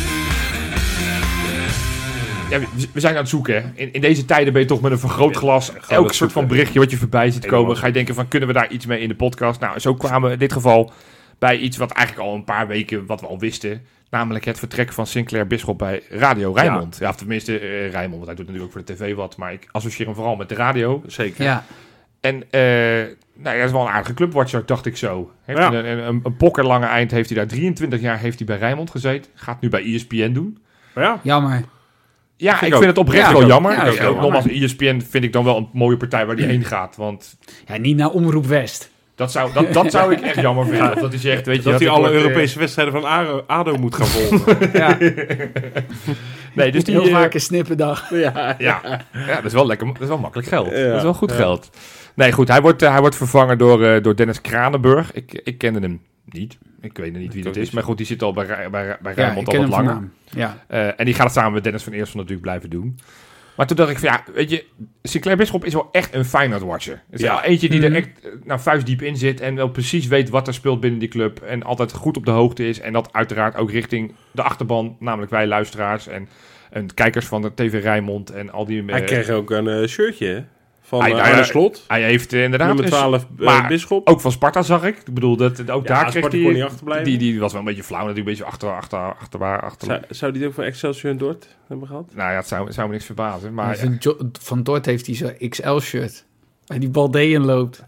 Ja, we zijn aan het zoeken. Hè. In deze tijden ben je toch met een vergrootglas. het Elk soort zoeken. van berichtje wat je voorbij ziet Helemaal komen. Ga je denken van, kunnen we daar iets mee in de podcast? Nou, zo kwamen we in dit geval bij iets wat eigenlijk al een paar weken, wat we al wisten. Namelijk het vertrek van Sinclair Bisschop bij Radio Rijnmond. Ja, of tenminste Rijnmond, want hij doet natuurlijk ook voor de tv wat. Maar ik associeer hem vooral met de radio. Zeker. Ja. En nou, ja, dat is wel een aardige clubwatcher, dacht ik zo. Heeft Ja. hij een pokkerlange eind heeft hij daar 23 jaar heeft hij bij Rijnmond gezeten. Gaat nu bij ESPN doen. Maar ja, Jammer. Ja, Vind ik ik vind ook. het oprecht Ja, wel ik ook. jammer. Ja, Ja, ik ook. nogmaals, ESPN vind ik dan wel een mooie partij waar die heen gaat. Want Ja, niet naar Omroep West. dat zou ik echt jammer vinden. Of dat hij zegt, weet je... dat hij ik alle word, Europese wedstrijden van ADO moet gaan volgen. Ja, Nee, dus die... heel vaak een snippendag. Ja, dat is wel lekker. Dat is wel makkelijk geld. Ja, Dat is wel goed ja. geld. Nee, goed. Hij wordt vervangen door Dennis Kranenburg. Ik kende hem niet. Ik weet niet wie Ik dat ook is. niet. Maar goed, die zit al bij Ja, Rijnmond ik al ken wat hem van langer. naam. Ja. En die gaat het samen met Dennis van Eersel natuurlijk blijven doen. Maar toen dacht ik van ja, weet je, Sinclair Bisschop is wel echt een Feyenoord-watcher. Het is Ja. wel eentje die er Mhm. echt vuistdiep in zit en wel precies weet wat er speelt binnen die club. En altijd goed op de hoogte is. En dat uiteraard ook richting de achterban, namelijk wij luisteraars en kijkers van de TV Rijnmond en al die... Hij kreeg ook een shirtje hè, van Hij- Arne Slot. Hij heeft inderdaad... Nummer 12 maar Bisschop. ook van Sparta zag ik. Ik bedoel, ook daar kreeg Sparta hij... kon niet achterblijven. Die was wel een beetje flauw natuurlijk, een beetje achter. Zou die het ook voor Excelsior en Dort hebben gehad? Nou ja, het zou me niks verbazen. Maar Van Dort heeft hij zo'n XL-shirt. Waar die Balde in loopt.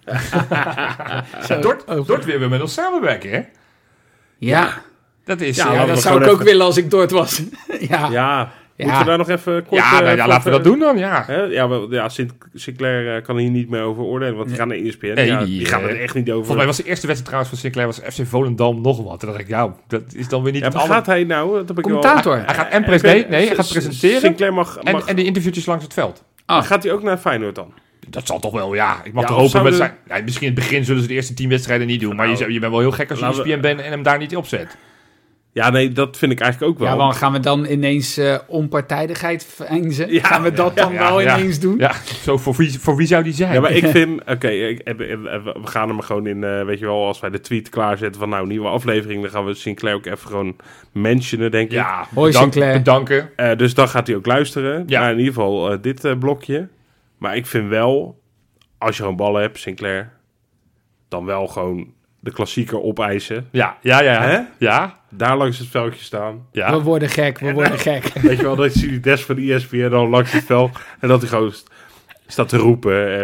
Dort weer met ons samenwerken, hè? Ja, Dat is... Ja, ja, laten we dat zou ik gewoon ook even- willen als ik Dort was. Ja. Ja. Ja. Moeten we daar nog even kort... laten we dat doen dan, ja. Hè? Ja, Sinclair kan hier niet meer over oordelen, want die gaan naar ESPN. Nee, ja, die, die gaan er echt niet over. Volgens mij was de eerste wedstrijd trouwens van Sinclair was FC Volendam nog wat. Toen dacht ik, ja, dat is dan weer niet... Ja, het maar alle- gaat hij nou... Dat heb ik Commentator. Hij gaat en nee, hij gaat presenteren Sinclair mag... en die interviewtjes langs het veld. Maar gaat hij ook naar Feyenoord dan? Dat zal toch wel, ja. Ik mag Ja, toch of hopen met zouden- zijn... Ja, misschien in het begin zullen ze de eerste 10 wedstrijden niet doen. Maar Nou, je bent wel heel gek als je laten we- ESPN bent en hem daar niet opzet. Ja, nee, dat vind ik eigenlijk ook wel. Ja, want gaan we dan ineens onpartijdigheid veinzen? Ja. Gaan we dat dan wel ineens doen? Ja, zo voor wie zou die zijn? Ja, maar ik vind... Oké, we gaan er maar gewoon in... weet je wel, als wij de tweet klaarzetten van... Nou, nieuwe aflevering... Dan gaan we Sinclair ook even gewoon mentionen, denk ik. Ja, Hoi, Sinclair. bedanken. Dus dan gaat hij ook luisteren. Ja. Naar in ieder geval dit blokje. Maar ik vind wel... Als je gewoon ballen hebt, Sinclair... Dan wel gewoon de klassieker opeisen. Ja. Hè? Ja. Daar langs het veldje staan. Ja. We worden gek, we worden gek. Weet je wel, dat je die des van de ESPN dan langs het veld... En dat hij gewoon staat te roepen.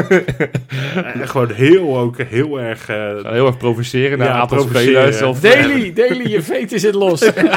En gewoon heel erg... Heel erg provoceren naar Ja, een aantal provoceren. spelers. Of, Daily, je veet zit los.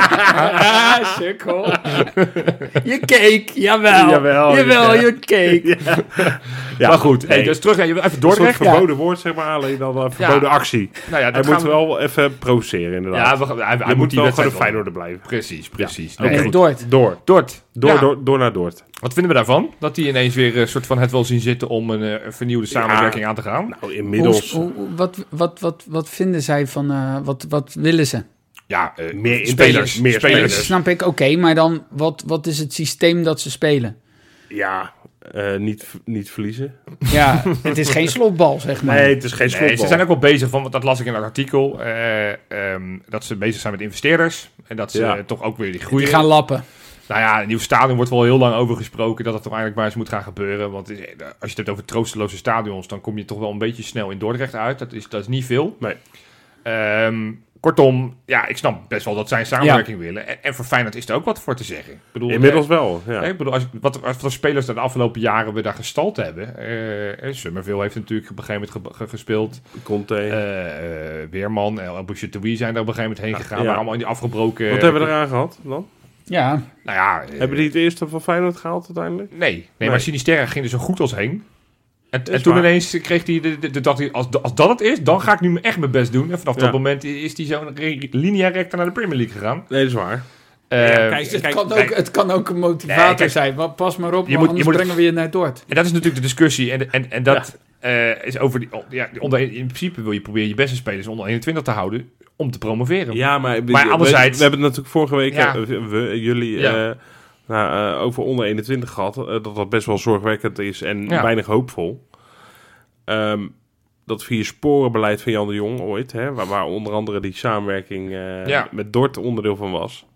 Sukkel. Je keek, jawel. Jawel, Je keek. Ja, maar goed, nee. dus terug, even Een soort Dordrecht. verboden woord, zeg maar. Alleen dan een verboden actie. Nou ja, Hij dat moet wel even provoceren, inderdaad. Ja, hij Hij moet die wel gewoon wedstrijd een Feyenoorder blijven. Precies. Oké. Nee, En goed. Dort. Dort. Door naar Dort. Wat vinden we daarvan? Dat die ineens weer een soort van het wel zien zitten om een vernieuwde samenwerking aan te gaan? Nou, inmiddels Wat vinden zij van... wat willen ze? Ja, meer spelers. meer Spelers. Snap ik, oké, maar dan wat is het systeem dat ze spelen? Ja, niet verliezen. Ja, het is geen slotbal, zeg maar. Nee, het is geen Nee, slotbal. ze zijn ook wel bezig, want dat las ik in het artikel, dat ze bezig zijn met investeerders. En dat ze toch ook weer die groeien. Die gaan lappen. Nou ja, een nieuw stadion wordt wel heel lang over gesproken dat het toch eigenlijk maar eens moet gaan gebeuren. Want als je het hebt over troosteloze stadions, dan kom je toch wel een beetje snel in Dordrecht uit. Dat is niet veel. Nee. Kortom, ja, ik snap best wel dat zij een samenwerking willen. En voor Feyenoord is er ook wat voor te zeggen. Ik bedoel, Inmiddels wel, ja. Ik bedoel, wat voor spelers de afgelopen jaren we daar gestald hebben. Summerville heeft natuurlijk op een gegeven moment gespeeld. Conte. Weerman, El Bouchatoui zijn daar op een gegeven moment heen gegaan. Ja. Maar allemaal in die afgebroken... Wat hebben we eraan gehad dan? Ja, Nou ja... Hebben die het eerste van Feyenoord gehaald uiteindelijk? Nee, maar Sinisterra ging er zo goed als heen. En is toen waar. ineens kreeg hij dacht hij, als dat het is, dan ga ik nu echt mijn best doen. En vanaf dat Ja. moment is hij zo linea recta naar de Premier League gegaan. Nee, dat is waar. het kan ook een motivator Nee, kijk, zijn. Maar pas maar op, je man, moet- anders je moet- brengen we je naar Dort. En dat is natuurlijk de discussie. En dat is over die in principe wil je proberen je beste spelers onder 21 te houden om te promoveren. Ja, maar anderzijds- we hebben het natuurlijk vorige week, Ja. jullie, Ja. over onder 21 gehad. Dat best wel zorgwekkend is en weinig hoopvol. Dat 4-sporenbeleid van Jan de Jong ooit, hè, waar onder andere die samenwerking met Dort onderdeel van was.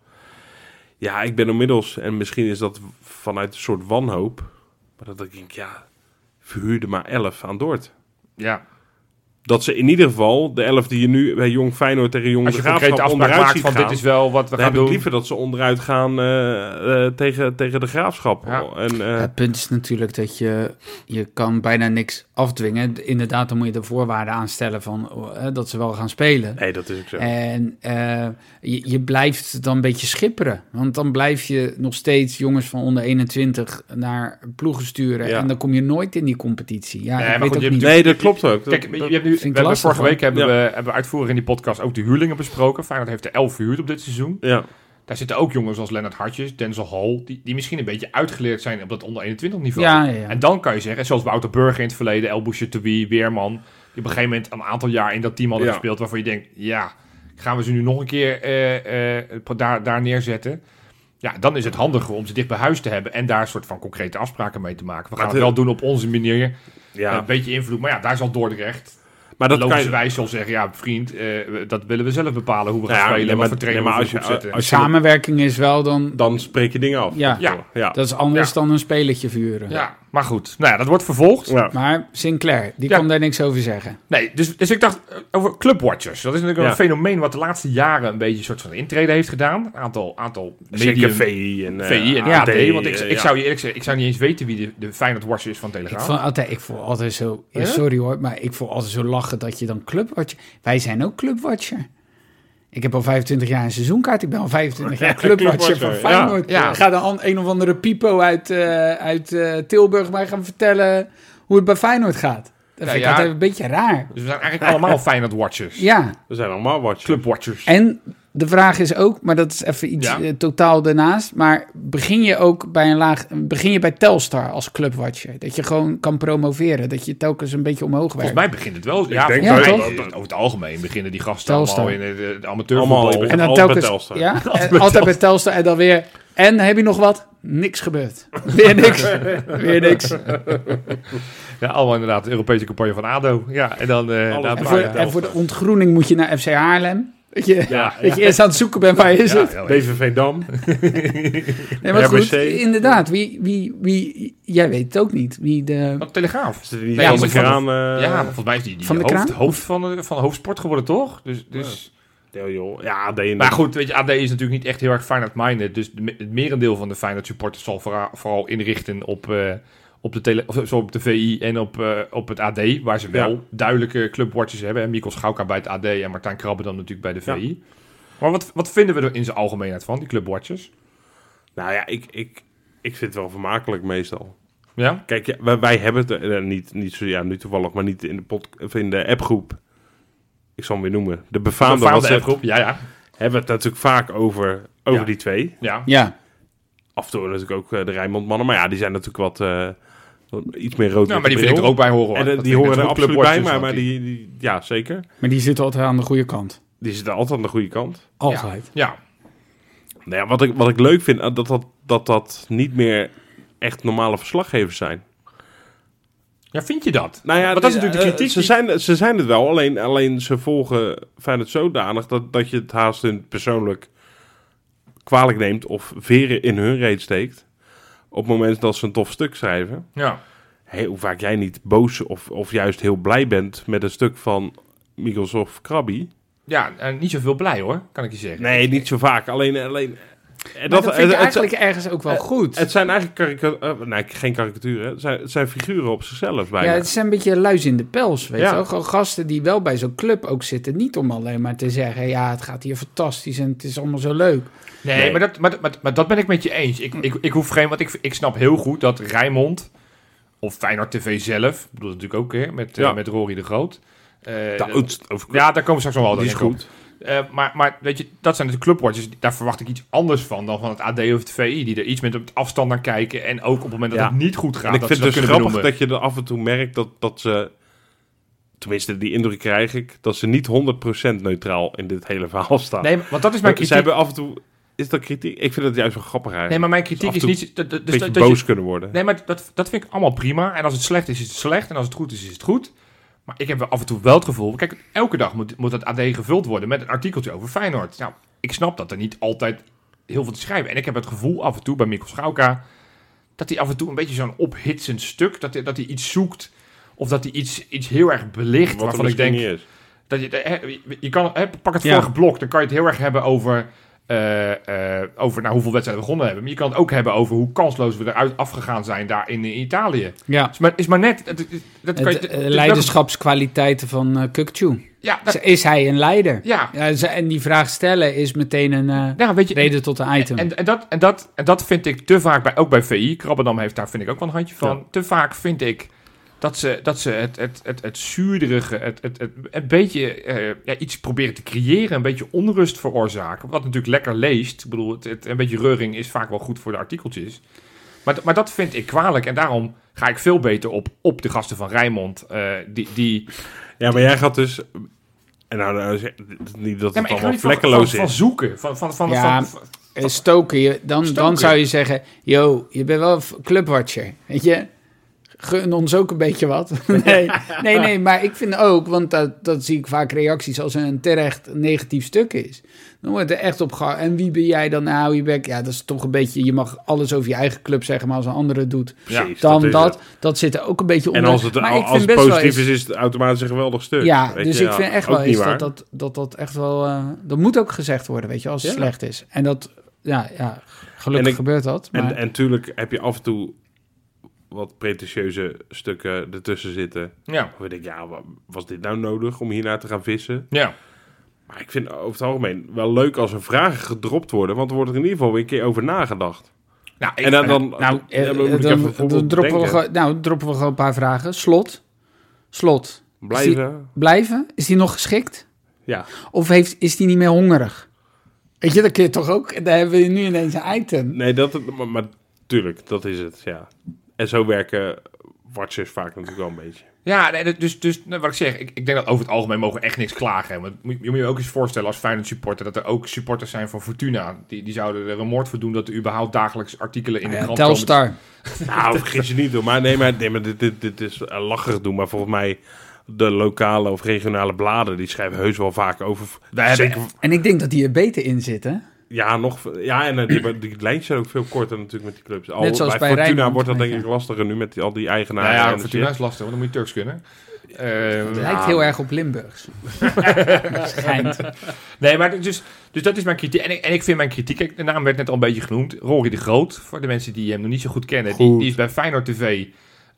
Ja, ik ben inmiddels, en misschien is dat vanuit een soort wanhoop, maar dat ik denk, verhuurde maar 11 aan Dort. Ja. Dat ze in ieder geval, de 11 die je nu bij Jong Feyenoord tegen Jong Als de je concrete Graafschap afspraak onderuit maakt ziet van gaan, dit is wel wat we dan gaan heb ik doen. liever dat ze onderuit gaan tegen de Graafschap. Ja. En, Het punt is natuurlijk dat je kan bijna niks afdwingen. Inderdaad, dan moet je de voorwaarden aanstellen van dat ze wel gaan spelen. nee, dat is ook zo. En je blijft dan een beetje schipperen. Want dan blijf je nog steeds jongens van onder 21 naar ploegen sturen. Ja. En dan kom je nooit in die competitie. Ja, Nee, ik maar weet goed, ook je niet. hebt Nee, dat klopt ook. Kijk, je hebt nu, vind ik we hebben lastig, vorige week hoor. hebben we uitvoerig in die podcast ook de huurlingen besproken. Feyenoord heeft er 11 verhuurd op dit seizoen. Ja. Daar zitten ook jongens als Lennart Hartjes, Denzel Hall, die misschien een beetje uitgeleerd zijn op dat onder 21 niveau. Ja. En dan kan je zeggen, zoals Wouter Burger in het verleden, El Bouchatoui, Weerman, die op een gegeven moment een aantal jaar in dat team hadden gespeeld, waarvan je denkt, gaan we ze nu nog een keer daar neerzetten? Ja, dan is het handiger om ze dicht bij huis te hebben en daar een soort van concrete afspraken mee te maken. We gaan het wel doen op onze manier, een beetje invloed, maar daar zal Dordrecht... Maar dat kan logische je... wijze zal zeggen, vriend, dat willen we zelf bepalen hoe we gaan Ja, spelen, nee, wat maar- voor trainer nee, maar we als op zetten. als Samenwerking is wel dan... spreek je dingen af. Ja. Ja. Dat is anders dan een spelletje vuren. Ja, maar goed. Nou ja, dat wordt vervolgd. Ja. Maar Sinclair, die Ja. kon daar niks over zeggen. Nee, dus ik dacht over clubwatchers. Dat is natuurlijk Ja. een fenomeen wat de laatste jaren een beetje een soort van intrede heeft gedaan. Een aantal Zeker medium, VI en VI en ja, AD. Want ik ja. zou je eerlijk zeggen, ik zou niet eens weten wie de Feyenoord watcher is van Telegraaf. Ik voel altijd zo... Ja? Sorry hoor, maar ik voel altijd zo lachen dat je dan clubwatcher... Wij zijn ook clubwatcher. Ik heb al 25 jaar een seizoenkaart. Ik ben al 25 jaar clubwatcher van clubwatcher, Feyenoord. ja. Ga dan een of andere pipo uit Tilburg mij gaan vertellen hoe het bij Feyenoord gaat. Dat vind ik ja. altijd een beetje raar. Dus we zijn eigenlijk allemaal Feyenoord watchers. Ja, We zijn allemaal watchers. Clubwatchers. en de vraag is ook, maar dat is even iets totaal daarnaast, maar begin je bij Telstar als clubwatcher? Dat je gewoon kan promoveren, dat je telkens een beetje omhoog werkt. Volgens mij begint het wel. Ja, denk volgens dat- mij, Ja, over het algemeen beginnen die gasten Telstar. allemaal in de amateurvoetbal. Allemaal, je begint En dan altijd bij telkens, Telstar. ja, altijd bij Telstar en dan weer. En heb je nog wat? Niks gebeurd. Weer niks. Weer niks. Ja, allemaal inderdaad de Europese campagne van ADO. Ja, en dan... En voor de ontgroening moet je naar FC Haarlem. Dat je Ja, eerst aan het zoeken bent waar is het. BVV Dam. Nee, maar goed, RBC. inderdaad. Wie, jij weet het ook niet. Wie de... Wat Telegraaf. Is het niet Ja, van de maar van de- kraan? Ja, maar volgens mij is die Van de kraan? hoofd van hoofdsport geworden, toch? Dus, Ja, joh. Ja, deed je maar goed, weet je, AD is natuurlijk niet echt heel erg Feyenoord-minded. Dus het merendeel van de Feyenoord supporters zal vooral inrichten op de VI en op het AD, waar ze wel duidelijke clubwatchers hebben. En Mikkel Schauka bij het AD en Martijn Krabbe dan natuurlijk bij de VI. Ja. Maar wat vinden we er in zijn algemeenheid van, die clubwatchers? Nou ja, ik vind het wel vermakelijk meestal. Ja? Kijk, wij hebben het niet zo, nu toevallig, maar niet in de appgroep. Ik zal hem weer noemen. De befaamde appgroep, ja. Hebben we het natuurlijk vaak over die twee. Ja. Af en toe natuurlijk ook de Rijnmond-mannen. Maar ja, die zijn natuurlijk wat iets meer rood. Nou, maar die vind ik er ook bij horen. Hoor. En die horen er absoluut bij, maar die ja, zeker. Maar die zitten altijd aan de goede kant. Die zitten altijd aan de goede kant. Altijd. Ja. Nou ja, wat ik leuk vind, dat niet meer echt normale verslaggevers zijn. Ja, vind je dat? Nou ja, dat is natuurlijk de kritiek. Ze zijn het wel, alleen ze volgen Feyenoord zodanig dat je het haast hun persoonlijk kwalijk neemt of veren in hun reet steekt op het moment dat ze een tof stuk schrijven. Ja. Hey, hoe vaak jij niet boos of juist heel blij bent met een stuk van Mikkels of Krabby. Ja, niet zoveel blij hoor, kan ik je zeggen. Nee, niet zo vaak. Alleen dat vind ik eigenlijk ergens ook wel goed. Het zijn eigenlijk geen karikaturen. Het zijn figuren op zichzelf bijna. Ja, het zijn een beetje luis in de pels, weet je wel. Gewoon gasten die wel bij zo'n club ook zitten. Niet om alleen maar te zeggen, ja, het gaat hier fantastisch en het is allemaal zo leuk. Nee. Maar dat ben ik met je eens. Ik hoef geen, want ik snap heel goed dat Rijnmond of Feyenoord TV zelf, ik bedoel natuurlijk ook met Rory de Groot. Daar komen we straks nog wel. Die is goed. Maar weet je, dat zijn de clubwatchers. Daar verwacht ik iets anders van dan van het AD of het VI. Die er iets met op afstand naar kijken. En ook op het moment dat het niet goed gaat. En ik vind het dus grappig dat je er af en toe merkt dat ze... Tenminste, die indruk krijg ik. Dat ze niet 100% neutraal in dit hele verhaal staan. Nee, want dat is mijn kritiek. Ze hebben af en toe... Is dat kritiek? Ik vind het juist wel grappig eigenlijk. Nee, maar mijn kritiek is niet... Een beetje boos kunnen worden. Nee, maar dat vind ik allemaal prima. En als het slecht is, is het slecht. En als het goed is, is het goed. Maar ik heb af en toe wel het gevoel... Kijk, elke dag moet het AD gevuld worden met een artikeltje over Feyenoord. Nou, ik snap dat er niet altijd heel veel te schrijven. En ik heb het gevoel af en toe bij Mikkel Schauka... dat hij af en toe een beetje zo'n ophitsend stuk... dat hij iets zoekt... of dat hij iets heel erg belicht... Wat waarvan ik denk... Niet is. Dat je kan... pak het vorige blok, dan kan je het heel erg hebben over... hoeveel wedstrijden we gewonnen hebben. Maar je kan het ook hebben over hoe kansloos we eruit afgegaan zijn daar in Italië. Ja. Is maar net... leiderschapskwaliteiten van Kukçu. Ja, is hij een leider? Ja. En die vraag stellen is meteen een reden tot een item. En dat vind ik te vaak, ook bij VI. Krabbendam heeft daar, vind ik, ook wel een handje van. Ja. Te vaak vind ik dat ze het zuurderige, het beetje iets proberen te creëren, een beetje onrust veroorzaken. Wat natuurlijk lekker leest. Ik bedoel, een beetje reuring is vaak wel goed voor de artikeltjes. Maar dat vind ik kwalijk. En daarom ga ik veel beter op de gasten van Rijnmond. Ja, maar jij gaat dus... En niet dat het allemaal vlekkeloos is. Van zoeken. Stoken. Dan zou je zeggen... Yo, je bent wel clubwatcher. Weet je? Gun ons ook een beetje wat. Nee, maar ik vind ook... Want dat zie ik vaak reacties als een terecht negatief stuk is. Dan wordt er echt op gehouden. En wie ben jij dan? Nou, je bent... Ja, dat is toch een beetje... Je mag alles over je eigen club zeggen, maar als een andere doet... Precies, dan dat zit er ook een beetje onder. En als het positief is het automatisch een geweldig stuk. Ja, weet dus je, ik vind echt wel eens dat echt wel... dat moet ook gezegd worden, weet je, als het slecht is. En dat... Ja, gelukkig gebeurt dat. Maar... En tuurlijk heb je af en toe... wat pretentieuze stukken ertussen zitten. Ja. Dan denk ik, was dit nou nodig om hiernaar te gaan vissen? Ja. Maar ik vind over het algemeen wel leuk als er vragen gedropt worden, want er wordt er in ieder geval weer een keer over nagedacht. Nou, dan droppen we gewoon een paar vragen. Slot. Blijven? Is die nog geschikt? Ja. Of is die niet meer hongerig? Weet je, dat kun je toch ook... Daar hebben we nu ineens een item. Nee, maar tuurlijk, dat is het, ja. En zo werken watchers vaak natuurlijk wel een beetje. Ja, nee, dus wat ik zeg, ik denk dat over het algemeen mogen we echt niks klagen. Want je moet je ook eens voorstellen als Feyenoord supporter... dat er ook supporters zijn van Fortuna. Die zouden er een moord voor doen dat er überhaupt dagelijks artikelen in de krant Telstar. komen. Nou, vergis je niet hoor. Maar dit is lacherig doen. Maar volgens mij de lokale of regionale bladen... die schrijven heus wel vaak over... En ik denk dat die er beter in zitten. En die lijntjes zijn ook veel korter natuurlijk met die clubs. Net zoals bij Fortuna Rijnmond, wordt dat denk ik lastiger nu met al die eigenaren. Ja, Fortuna is lastig, want dan moet je Turks kunnen. Het lijkt heel erg op Limburgs. Schijnt. Nee, maar dus dat is mijn kritiek. En ik vind mijn kritiek... De naam werd net al een beetje genoemd. Rory de Groot. Voor de mensen die hem nog niet zo goed kennen. Die is bij Feyenoord TV...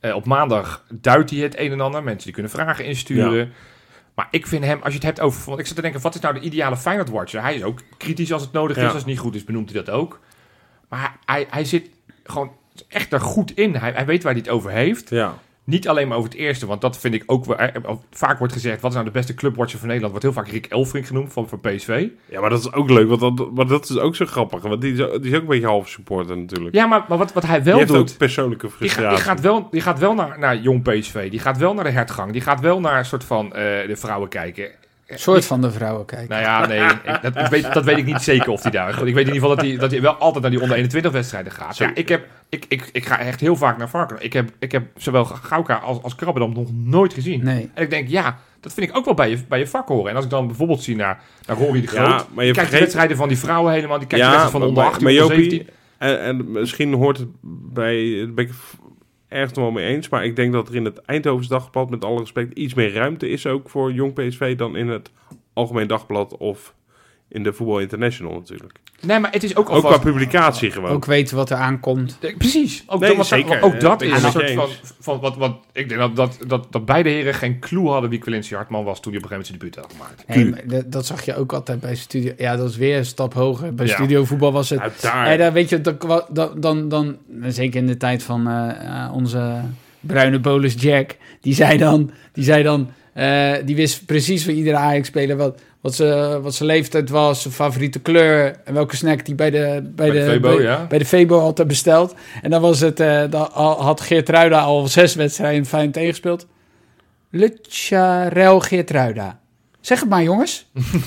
Op maandag duidt hij het een en ander. Mensen die kunnen vragen insturen. Ja. Maar ik vind hem, als je het hebt over... Want ik zit te denken, wat is nou de ideale Feyenoord-watcher? Hij is ook kritisch als het nodig is. Als het niet goed is, benoemt hij dat ook. Maar hij zit gewoon echt er goed in. Hij weet waar hij het over heeft. Ja. Niet alleen maar over het eerste, want dat vind ik ook wel... Vaak wordt gezegd, wat is nou de beste clubwatcher van Nederland? Wordt heel vaak Rick Elfrink genoemd van PSV. Ja, maar dat is ook leuk, want dat is ook zo grappig. Want die is ook een beetje half supporter natuurlijk. Ja, maar wat hij wel doet... Die heeft ook persoonlijke frustratie. Die gaat wel naar jong PSV. Die gaat wel naar de hertgang. Die gaat wel naar een soort van de vrouwen kijken. Een soort van de vrouwen kijken. Nou ja, nee, dat weet ik niet zeker of hij daar... Ik weet in ieder geval dat hij wel altijd naar die onder 21 wedstrijden gaat. Ja, ik ga echt heel vaak naar Varkenoord. Ik heb zowel Gauka als Krabbedam nog nooit gezien. Nee. En ik denk, ja, dat vind ik ook wel bij je vak horen. En als ik dan bijvoorbeeld zie naar Rory de Groot... Ja, maar je kijkt de wedstrijden van die vrouwen helemaal. Die kijkt de wedstrijden van onder 18 of 17. En misschien hoort het bij... Ben ik ergens wel mee eens. Maar ik denk dat er in het Eindhovens Dagblad, met alle respect, iets meer ruimte is ook voor jong PSV dan in het Algemeen Dagblad of in de Voetbal International natuurlijk. Nee, maar het is ook qua publicatie gewoon. Ook weten wat er aankomt. Precies. Ook dat is een soort van wat ik denk dat beide heren geen clue hadden wie Quincy Hartman was toen hij op een gegeven moment zijn debuut had gemaakt. Nee, dat zag je ook altijd bij Studio. Ja, dat is weer een stap hoger. Bij Studio Voetbal was het. Daar weet je, dan zeker in de tijd van onze bruine bolus Jack, die zei dan, die wist precies van iedere Ajax-speler wat zijn leeftijd was, zijn favoriete kleur en welke snack die bij de Febo had besteld. En dan was het, had Geertruida al 6 wedstrijden in Feyenoord gespeeld. Lucharel Geertruida. Zeg het maar, jongens.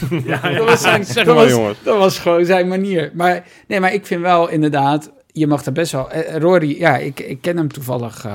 Dat was gewoon zijn manier. Maar ik vind wel inderdaad, je mag er best wel... Rory, ja, ik ken hem toevallig.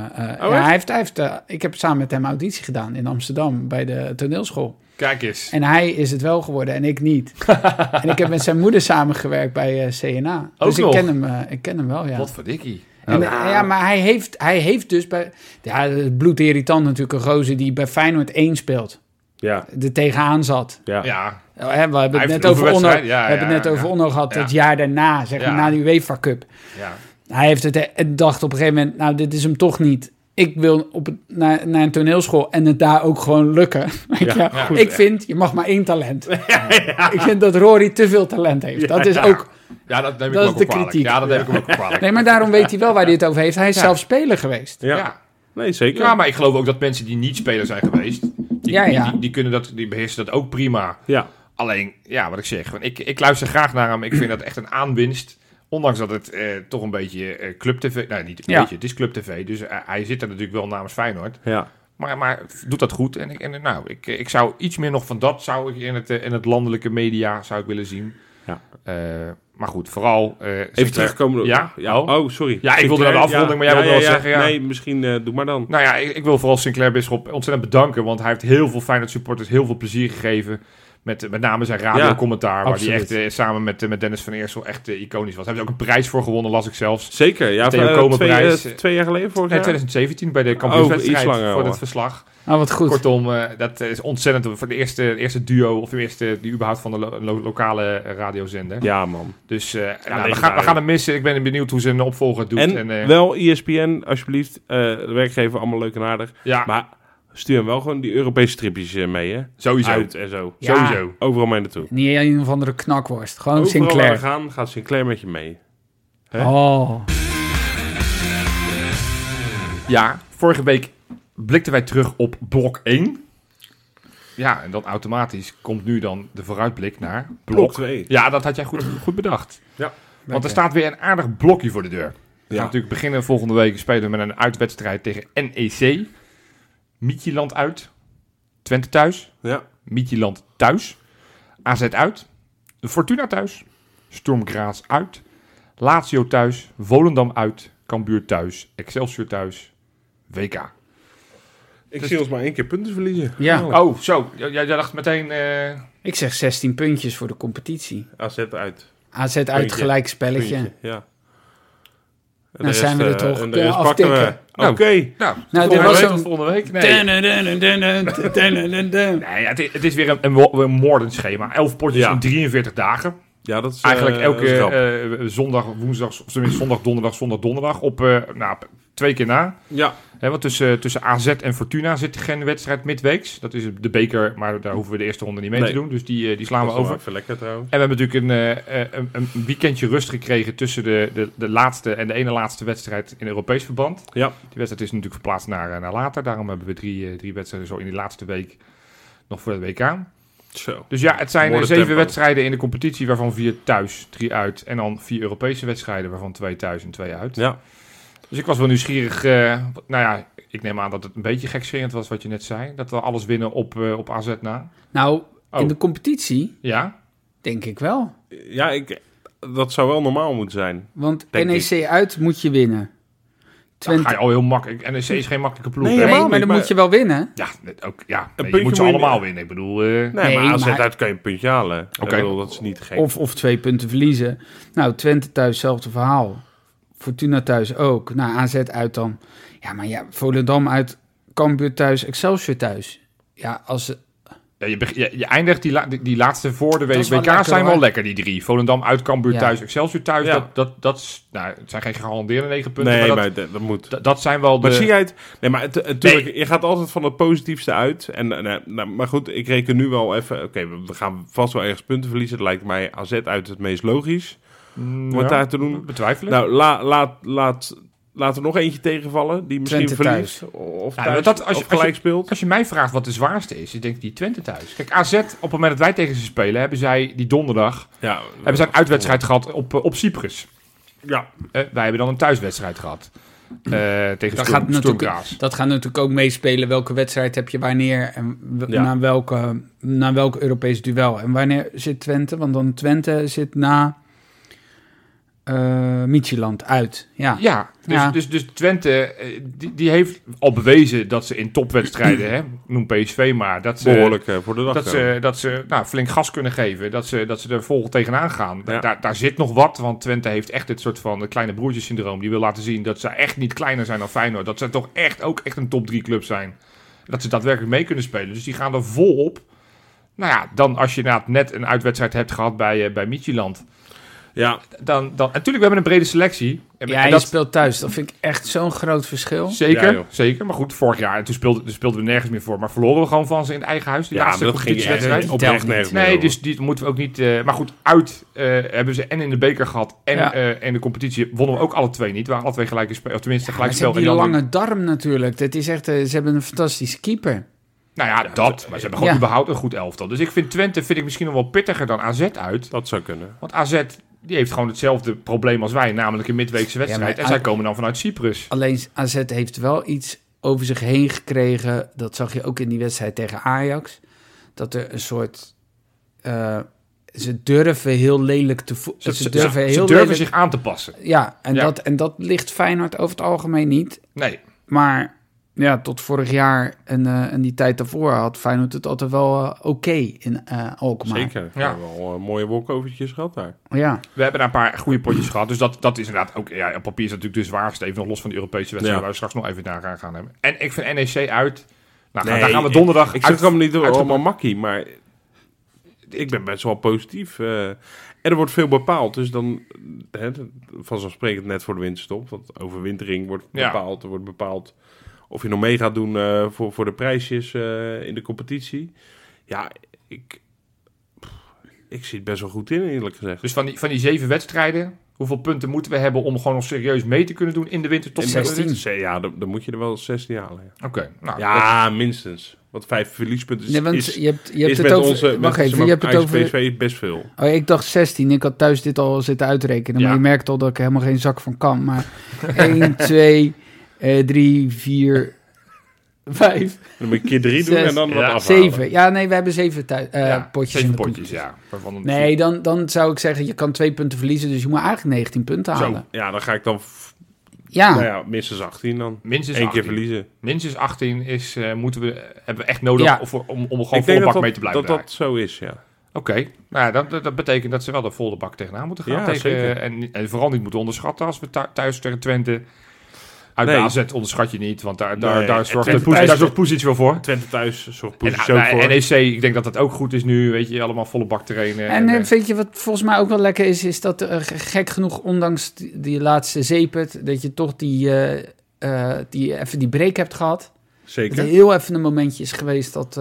Ik heb samen met hem auditie gedaan in Amsterdam bij de toneelschool. Kijk eens. En hij is het wel geworden en ik niet. En ik heb met zijn moeder samengewerkt bij CNA. Ook dus nog? ik ken hem wel, ja. Wat voor dikkie. Ja, maar hij heeft dus bij... Ja, het bloedirritant natuurlijk, een gozer die bij Feyenoord 1 speelt. Ja. Er tegenaan zat. Ja. We hebben het net over Onno gehad, het jaar daarna, zeg maar, na de UEFA Cup. Ja. Hij heeft het dacht op een gegeven moment, nou, dit is hem toch niet. Ik wil naar een toneelschool en het daar ook gewoon lukken. Ik vind, je mag maar 1 talent. Ik vind dat Rory te veel talent heeft. Dat is ook... Ja, dat neem ik ook de kritiek. Ja, dat neem ik hem ook kwalijk. Nee, maar daarom weet hij wel waar hij het over heeft. Hij is zelf speler geweest. Ja. Nee, zeker. Ja, maar ik geloof ook dat mensen die niet speler zijn geweest, die beheersen dat ook prima. Ja. Alleen, ja, wat ik zeg, ik luister graag naar hem. Ik vind dat echt een aanwinst. Ondanks dat het toch een beetje Club TV... Nee, niet een beetje, het is Club TV. Dus hij zit er natuurlijk wel namens Feyenoord. Ja. Maar doet dat goed. En ik zou iets meer nog van dat zou ik in het landelijke media zou ik willen zien. Ja. Maar goed, vooral... Even terugkomen... Ja? Oh, sorry. Ja, ik wilde naar de afronding, maar jij wilde wel zeggen... Ja. Nee, misschien doe maar dan. Nou ja, ik wil vooral Sinclair Bisschop ontzettend bedanken, want hij heeft heel veel Feyenoord supporters heel veel plezier gegeven. Met name zijn radiocommentaar, waar hij echt samen met Dennis van Eersel echt iconisch was. Hij heeft ook een prijs voor gewonnen, las ik zelfs. Zeker, ja. 2 jaar geleden, vorig jaar? 2017, bij de kampioenswedstrijd voor het verslag. Oh, wat goed. Kortom, dat is ontzettend voor de eerste duo, of de eerste die überhaupt van de lokale radiozender. Ja, man. Dus we gaan hem missen. Ik ben benieuwd hoe zijn opvolger doet. En wel ESPN, alsjeblieft. De werkgever, allemaal leuk en aardig. Ja. Maar stuur hem wel gewoon die Europese stripjes mee, hè? Sowieso. Uit en zo. Ja. Sowieso. Overal mee naartoe. Niet een of andere knakworst. Gewoon overal Sinclair. Overal gaat Sinclair met je mee. Hè? Oh. Ja, vorige week blikten wij terug op blok 1. Ja, en dan automatisch komt nu dan de vooruitblik naar blok 2. Ja, dat had jij goed bedacht. Ja. Want er staat weer een aardig blokje voor de deur. We gaan natuurlijk beginnen volgende week spelen we met een uitwedstrijd tegen NEC. Midtjylland uit. Twente thuis. Ja. Midtjylland thuis. AZ uit. Fortuna thuis. Sturm Graz uit. Lazio thuis. Volendam uit. Cambuur thuis. Excelsior thuis. WK. Ik zie ons maar 1 keer punten verliezen. Ja. Oh, zo. Jij dacht meteen... Ik zeg 16 puntjes voor de competitie. AZ uit. AZ uit, puntje, gelijk spelletje. Puntje, ja. En dan zijn we er toch aftikken. Oké. Nou, dit was een volgende week. Nee, het is weer een moordend schema. 11 potjes in 43 dagen. Ja, dat is eigenlijk elke zondag, woensdag, of tenminste zondag, donderdag op 2 keer na. Ja. Want tussen AZ en Fortuna zit geen wedstrijd midweeks. Dat is de beker, maar daar hoeven we de eerste ronde niet mee te doen. Dus die slaan we over. Even lekker trouwens. En we hebben natuurlijk een weekendje rust gekregen tussen de laatste en de ene laatste wedstrijd in Europees verband. Ja. Die wedstrijd is natuurlijk verplaatst naar later. Daarom hebben we drie wedstrijden zo in die laatste week nog voor het WK. Zo. Dus ja, het zijn Mooi 7 tempo. wedstrijden in de competitie, waarvan 4 thuis, 3 uit. En dan 4 Europese wedstrijden, waarvan 2 thuis en 2 uit. Ja. Dus ik was wel nieuwsgierig. Ik neem aan dat het een beetje gekscherend was wat je net zei. Dat we alles winnen op AZ na. Nou, Oh. in de competitie Ja? denk ik wel. Ja, dat zou wel normaal moeten zijn. Want Denk NEC uit moet je winnen. Dan ga je al heel makkelijk. NEC is geen makkelijke ploeg. Nee, hè? helemaal Nee, maar niet, dan maar- moet je wel winnen. Ja, je puntje moet ze moet je- allemaal winnen. Ik bedoel... Nee, Nee, maar AZ maar- uit kan je een puntje halen. Oké. Ik bedoel, dat is niet gek. Of 2 punten verliezen. Nou, Twente thuis, hetzelfde verhaal. Fortuna thuis ook. Nou, AZ uit dan. Ja, maar ja, Volendam uit, Cambuur thuis, Excelsior thuis. Ja, als... je eindigt die laatste voor de Dat is wel WK lekker, zijn hoor. wel lekker, die 3. Volendam uit, Cambuur Ja. thuis, Excelsior thuis. Ja. Dat is, het zijn geen gegarandeerde 9 punten. Nee, maar maar dat moet. dat zijn wel de... Maar zie jij het? Nee, maar natuurlijk, je gaat altijd van het positiefste uit. Maar goed, ik reken nu wel even... Oké, we gaan vast wel ergens punten verliezen. Dat lijkt mij AZ uit het meest logisch. Om het daar te doen. Betwijfelen. Nou, laat er nog eentje tegenvallen. Die misschien Twente verliest. Of Ja, thuis, dat- als je- of gelijk speelt. Als je mij vraagt wat de zwaarste is, ik denk die Twente thuis. Kijk, AZ, op het moment dat wij tegen ze spelen, hebben zij die donderdag Ja, hebben zij een uitwedstrijd gehad op Cyprus. Ja, Wij hebben dan een thuiswedstrijd gehad. Tegen Dat gaat, Sturmgraas. dat gaat natuurlijk ook meespelen. Welke wedstrijd heb je wanneer en Ja. naar welk Europees duel. En wanneer zit Twente? Want dan Twente zit na Midtjylland uit. Ja. Ja, Ja. Dus Twente die heeft al bewezen dat ze in topwedstrijden, noem PSV maar, dat ze, behoorlijk voor de dag. dat ze flink gas kunnen geven. Dat ze er vol tegenaan gaan. Ja. Daar zit nog wat, want Twente heeft echt dit soort van kleine broertjes-syndroom. Die wil laten zien dat ze echt niet kleiner zijn dan Feyenoord. Dat ze toch ook echt een top 3 club zijn. Dat ze daadwerkelijk mee kunnen spelen. Dus die gaan er vol op. Nou ja, dan als je net een uitwedstrijd hebt gehad bij Midtjylland. Ja, Dan, natuurlijk, we hebben een brede selectie. En Ja, je dat speelt thuis. Dat vind ik echt zo'n groot verschil. zeker, Ja, joh. zeker. Maar goed, vorig jaar, en toen speelden we nergens meer voor. Maar verloren we gewoon van ze in het eigen huis. Die ja, laatste maar dat ging competitiewedstrijd. echt oprecht nergens meer Nee, over. dus die moeten we ook niet... maar goed, uit hebben ze en in de beker gehad en Ja. in de competitie wonnen we ook alle twee niet. We waren alle twee gelijke spel, of tenminste Maar gelijk ze spel. hebben En die dan- lange darm natuurlijk. Dat is echt, ze hebben een fantastische keeper. Nou ja, dat. Maar ze hebben gewoon Ja. überhaupt een goed elftal. Dus ik vind Twente misschien nog wel pittiger dan AZ uit. Dat zou kunnen. Want AZ, die heeft gewoon hetzelfde probleem als wij. Namelijk een midweekse wedstrijd. maar en zij komen dan vanuit Cyprus. Alleen AZ heeft wel iets over zich heen gekregen. Dat zag je ook in die wedstrijd tegen Ajax. Dat er een soort... ze durven heel lelijk te voetballen. Ze durven zich aan te passen. Ja, Ja. en dat ligt Feyenoord over het algemeen niet. Nee. Maar ja, tot vorig jaar en die tijd daarvoor had Feyenoord het altijd wel oké in Alkmaar. Zeker. We Ja. hebben wel mooie walkovertjes gehad daar. Ja. We hebben daar een paar goede potjes gehad. Dus dat is inderdaad ook... Ja, op papier is dat natuurlijk de zwaarste. Even nog los van de Europese wedstrijd. Ja. Waar we straks nog even naar gaan hebben. En ik vind NEC uit... Nou, Nee, daar gaan we donderdag... Ik zeg hem niet uit- allemaal makkie, maar ik ben best wel positief. En er wordt veel bepaald. Dus dan, vanzelfsprekend net voor de winterstop. Want overwintering wordt Ja. bepaald. Er wordt bepaald of je nog mee gaat doen voor de prijsjes in de competitie. Ja, ik zie het best wel goed in, eerlijk gezegd. Dus van die 7 wedstrijden... Hoeveel punten moeten we hebben om gewoon nog serieus mee te kunnen doen in de winterstop? In 16. Ja, dan moet je er wel 16 halen. Ja, Oké. Nou, ja minstens. Want 5 verliespunten Nee, want is je hebt is het met over... onze wacht even, je hebt het over... PSV best veel. Oh, ik dacht 16. Ik had thuis dit al zitten uitrekenen. Ja. Maar je merkt al dat ik er helemaal geen zak van kan. Maar 1, 2, 3, 4, 5, Dan moet je keer 3 doen 6, en dan wat ja, afhalen. 7. Ja, nee, we hebben 7 potjes 7 in de potjes, competitie. ja. Waarvan een- Nee, dan zou ik zeggen, je kan 2 punten verliezen. Dus je moet eigenlijk 19 punten Zo. halen. Ja, dan ga ik dan Ja, nou ja, minstens 18 dan. Minstens Eén keer 18. verliezen. Minstens 18 hebben we echt nodig Ja. om gewoon Ik volle denk bak dat mee te blijven dat zo is, ja. Oké, nou ja, dat betekent dat ze wel de volle bak tegenaan moeten gaan. Ja, zeker. En vooral niet moeten onderschatten als we thuis tegen Twente... Uit Nee. de AZ onderschat je niet, want daar Nee, zorgt Twente thuis- daar zorgt Poesic wel voor. Twente thuis zorgt En positie ook voor. NEC, ik denk dat dat ook goed is nu, weet je, allemaal volle bak trainen. en weet je wat volgens mij ook wel lekker is dat gek genoeg, ondanks die laatste zeepert, dat je toch die die even die break hebt gehad. Zeker. Dat er heel even een momentje is geweest dat...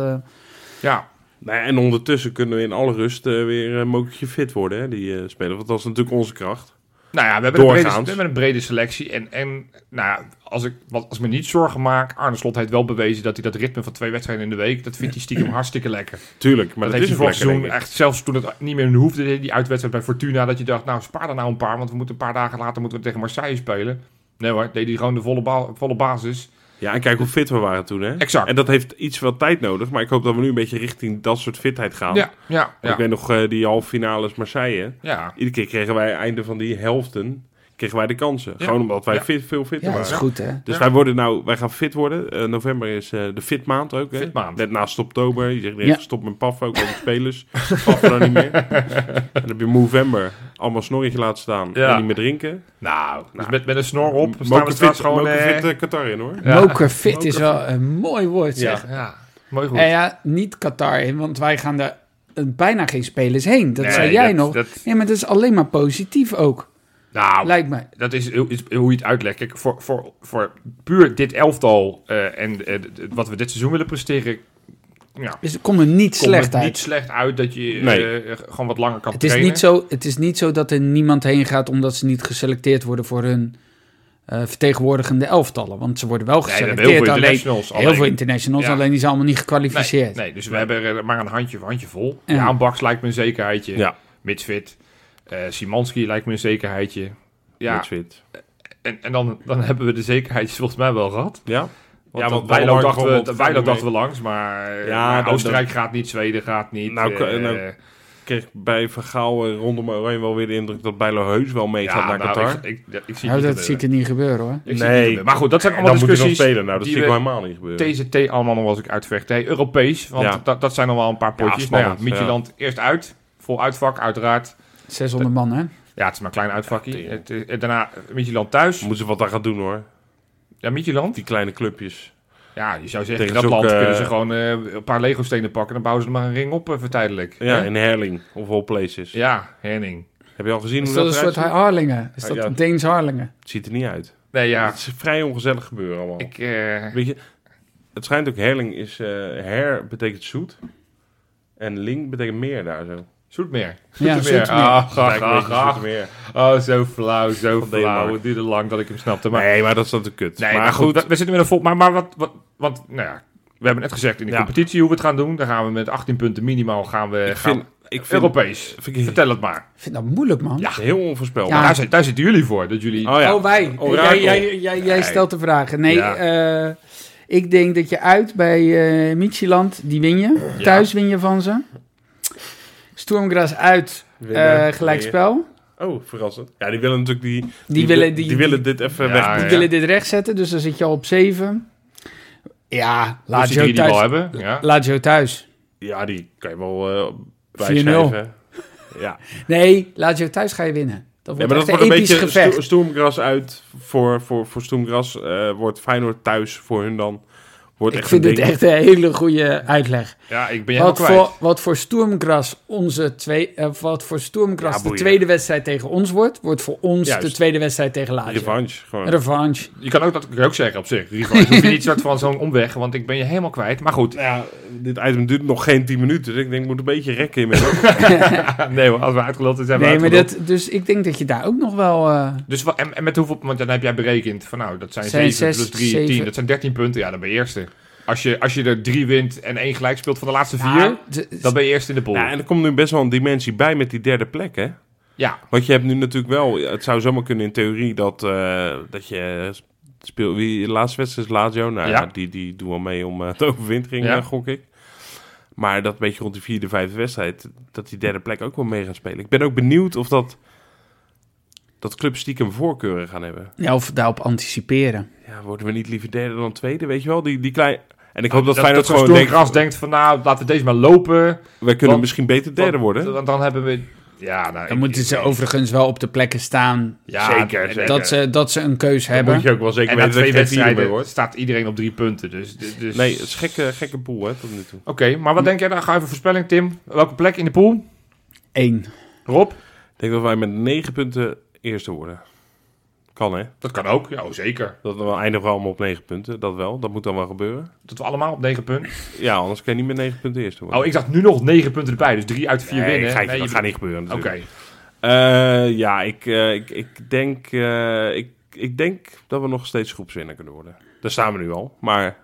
Ja. Nou ja, en ondertussen kunnen we in alle rust weer een mokertje fit worden, hè, die spelers. Want dat is natuurlijk onze kracht. Nou ja, we hebben een brede selectie. En nou ja, als ik me niet zorgen maak... Arne Slot heeft wel bewezen dat hij dat ritme van 2 wedstrijden in de week... dat vindt hij stiekem hartstikke lekker. Tuurlijk, maar dat heeft hij vorig seizoen echt... Zelfs toen het niet meer hoefde, die uitwedstrijd bij Fortuna... dat je dacht, nou spaar er nou een paar... want we moeten een paar dagen later tegen Marseille spelen. Nee hoor, deed hij gewoon de volle basis... Ja, en kijk hoe fit we waren toen, hè? Exact. En dat heeft iets wat tijd nodig. Maar ik hoop dat we nu een beetje richting dat soort fitheid gaan. Ja. Ik weet nog die halve finales Marseille. Ja. Iedere keer kregen wij einde van die helften... kregen wij de kansen. Ja. Gewoon omdat wij veel fitter waren. Dat is goed, hè? Dus wij gaan fit worden. November is de fitmaand ook. Hè? Fitmaand. Net naast oktober. Je zegt stop met paf ook over spelers. Paf dan niet meer. En dan heb je Movember. Allemaal snorretje laten staan. En niet meer drinken. Nou. Dus met een snor op staan we straks gewoon... Mokerfit Qatar in, hoor. Ja. Mokerfit is wel een mooi woord, zeg. Ja. Mooi goed. En ja, niet Qatar in, want wij gaan daar bijna geen spelers heen. Dat zei jij nog. Nee, maar dat is alleen maar positief ook. Nou, lijkt mij. Dat is hoe je het uitlegt. Kijk, voor puur dit elftal en wat we dit seizoen willen presteren... Ja, dus het komt er niet slecht uit. Niet slecht uit dat je gewoon wat langer kan trainen. Het is niet zo dat er niemand heen gaat omdat ze niet geselecteerd worden voor hun vertegenwoordigende elftallen. Want ze worden wel geselecteerd. Heel veel internationals, alleen die zijn allemaal niet gekwalificeerd. Nee, dus we hebben er maar een handje vol. Jaan Baks lijkt me een zekerheidje. Ja. Mitsfit. Szymanski lijkt me een zekerheidje. Ja. Mitsfit. En dan hebben we de zekerheidjes volgens mij wel gehad. Ja. Want Bijlo dachten we langs, maar Oostenrijk gaat niet, Zweden gaat niet. Nou kreeg bij Van Gaal rondom Oranje wel weer de indruk dat Bijlo heus wel meegaat naar Qatar. Ik zie dat zie ik er niet gebeuren, hoor. Nee. Maar goed, dat zijn allemaal discussies. Spelen. Nou, dat zie ik helemaal niet gebeuren. TZT allemaal nog wel eens uitvecht. Hey, Europees, want dat zijn nog wel een paar potjes. Midtjylland eerst uit, vol uitvak uiteraard. 600 man, hè? Ja, het is maar een klein uitvakje. Daarna Midtjylland thuis. Moeten ze wat daar gaan doen, hoor. Ja, Midtjylland. Die kleine clubjes. Ja, je zou zeggen, in dat land kunnen ze gewoon een paar Lego-stenen pakken... dan bouwen ze er maar een ring op vertijdelijk. Ja, in Herling, of all places. Ja, Herning. Heb je al gezien hoe dat eruit ziet? Is dat een soort Harlingen? Is dat Deens Harlingen? Het ziet er niet uit. Nee, ja. Het is vrij ongezellig gebeuren allemaal. Weet je, het schijnt ook, Herling is... her betekent zoet. En ling betekent meer daar zo. Zoetmeer. Zoetmeer. Zoetmeer. Oh, zo flauw. Het duurde lang dat ik hem snapte. Maar... Nee, maar dat is natuurlijk kut. Nee, maar goed, we zitten met een vol... Maar wat... Want, nou ja, we hebben net gezegd in de competitie hoe we het gaan doen. Dan gaan we met 18 punten minimaal Ik vind Europees. Vertel het maar. Ik vind dat moeilijk, man. Ja, heel onvoorspelbaar. Ja. Daar zitten jullie voor. Dat jullie... wij. Jij stelt de vragen. Nee, ik denk dat je uit bij Midtjylland, die win je. Thuis win je van ze. Sturm Graz uit, gelijkspel. Oh, verrassend. Ja, die willen natuurlijk die willen dit even weg. Die willen dit rechtzetten, dus dan zit je al op 7. Ja, Lazio thuis. Hebben. Ja. Lazio thuis. Ja, die kan je wel bijschrijven. 4-0. Ja. Nee, Lazio thuis ga je winnen. Dat wordt echt een episch gevecht. Sturm Graz uit voor Sturm Graz. Wordt Feyenoord thuis voor hun dan. Ik vind dit echt een hele goede uitleg. Ja, ik ben helemaal kwijt. Wat voor Sturm Graz de tweede wedstrijd tegen ons wordt voor ons de tweede wedstrijd tegen Lazio. Revanche. Je kan ook zeggen op zich. Revanche. Hoef je niet soort van zo'n omweg, want ik ben je helemaal kwijt. Maar goed. Ja, dit item duurt nog geen 10 minuten, dus ik denk, ik moet een beetje rekken inmiddels. Nee hoor, als we uitgeluld zijn, dus ik denk dat je daar ook nog wel... Dus en met hoeveel, want dan heb jij berekend van nou, dat zijn 7 plus 3, 10, dat zijn 13 punten. Ja, dan ben je eerste. Als je er 3 wint en 1 gelijk speelt van de laatste 4, dan ben je eerst in de pool. Ja, en er komt nu best wel een dimensie bij met die derde plek, hè? Ja. Want je hebt nu natuurlijk wel... Het zou zomaar kunnen in theorie dat je speelt... Wie de laatste wedstrijd is Lazio. Nou ja, die doen wel mee om de overwintering, gok ik. Maar dat een beetje rond de 4e, 5e wedstrijd... dat die derde plek ook wel mee gaat spelen. Ik ben ook benieuwd of dat clubs stiekem voorkeuren gaan hebben. Ja, of daarop anticiperen. Ja, worden we niet liever derde dan tweede, weet je wel? Die klein... En ik hoop dat Feyenoord gewoon denkt van nou, laten we deze maar lopen. We kunnen misschien beter derde worden. Want dan hebben we... Ja, nou, dan moeten ze overigens wel op de plekken staan. Ja, zeker. Dat ze een keus hebben. Moet je ook wel zeker weten dat 2 wedstrijden staat iedereen op 3 punten. Dus... Nee, het is gekke pool, hè, tot nu toe. Oké, maar wat denk jij dan? Ga even voorspelling, Tim. Welke plek in de pool? 1. Rob? Ik denk dat wij met 9 punten eerste worden. Kan, hè? Dat kan ook, ja, zeker. Dat we eindigen allemaal op 9 punten, dat wel. Dat moet dan wel gebeuren. Dat we allemaal op 9 punten. Ja, anders kan je niet met 9 punten eerst worden. Oh, ik dacht nu nog 4 punten erbij, dus 3 uit 4 winnen. Dat gaat niet gebeuren natuurlijk. Oké. Ik denk dat we nog steeds groepswinnaar kunnen worden. Daar staan we nu al, maar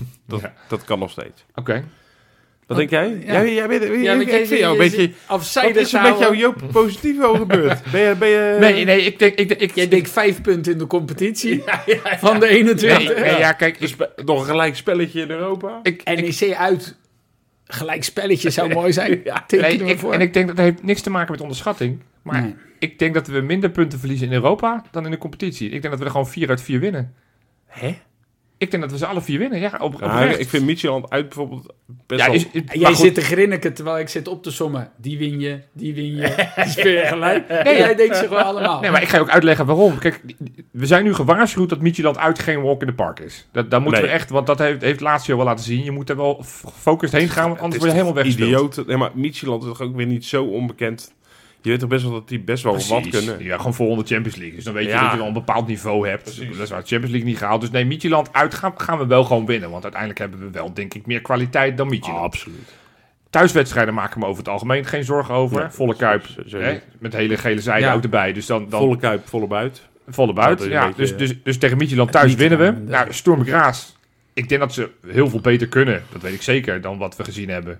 dat kan nog steeds. Oké. Wat denk jij? Ja. Jij vind jou een beetje... Afzijdig Wat is er met jou, Joop, positief al gebeurd? Ben je... Nee, ik Jij denkt 5 punten in de competitie van de 21. Nee, ja, kijk, nog een gelijk spelletje in Europa? NEC uit. Gelijk spelletje zou mooi zijn. En ik denk dat het heeft niks te maken met onderschatting. Maar ik denk dat we minder punten verliezen in Europa dan in de competitie. Ik denk dat we er gewoon 4 uit 4 winnen. Hè? Ik denk dat we ze alle 4 winnen, ja. Oprecht. Ik vind Midtjylland uit bijvoorbeeld best wel... Jij zit te grinniken terwijl ik zit op te sommen. Die win je. Die speel je gelijk. Nee, jij denkt ze gewoon allemaal. Nee, maar ik ga je ook uitleggen waarom. Kijk, we zijn nu gewaarschuwd dat Midtjylland uit geen walk in the park is. Daar moeten we echt, want dat heeft Lazio wel laten zien. Je moet er wel gefocust heen gaan, want anders word je helemaal weggespeeld. Idioot. Nee, maar Midtjylland is toch ook weer niet zo onbekend. Je weet toch best wel dat die best wel wat kunnen. Ja, gewoon volgende Champions League. Dus dan weet je dat je wel een bepaald niveau hebt. Precies. Dat is waar de Champions League niet gehaald. Dus nee, Midtjylland uit gaan we wel gewoon winnen. Want uiteindelijk hebben we wel, denk ik, meer kwaliteit dan Midtjylland. Absoluut. Thuiswedstrijden maken we over het algemeen geen zorgen over. Nee, volle kuip, met hele gele zijde ook erbij. Dus dan volle kuip, volle buit. Volle buit, ja. Dus tegen Midtjylland thuis winnen we. Nou, Sturm Graz, ik denk dat ze heel veel beter kunnen. Dat weet ik zeker, dan wat we gezien hebben.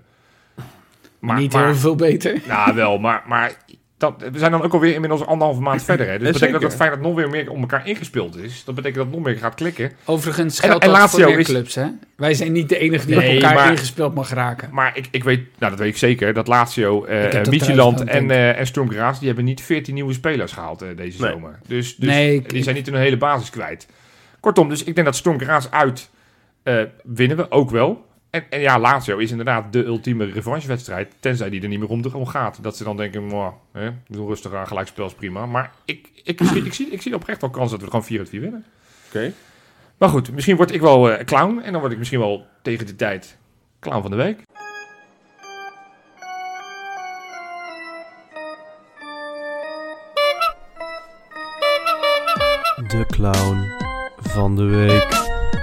Maar niet heel veel beter. Nou, wel, maar we zijn dan ook alweer inmiddels 1,5 maand verder. Hè? Dus dat betekent dat Feyenoord nog weer meer om elkaar ingespeeld is. Dat betekent dat het nog meer gaat klikken. Overigens geldt dat voor meer clubs, hè? Wij zijn niet de enige die op elkaar ingespeeld mag raken. Maar ik weet, dat weet ik zeker, dat Lazio, Midtjylland en Sturm Graz, die hebben niet 14 nieuwe spelers gehaald deze zomer. Dus die zijn niet hun hele basis kwijt. Kortom, dus ik denk dat Sturm Graz uit winnen we ook wel. En ja, Lazio is inderdaad de ultieme revanchewedstrijd. Tenzij die er niet meer om gaat. Dat ze dan denken, we doen rustig aan, gelijkspel is prima. Maar ik zie oprecht wel kans dat we gewoon 4 uit 4 winnen. Oké. Maar goed, misschien word ik wel clown. En dan word ik misschien wel tegen de tijd clown van de week. De clown van de week.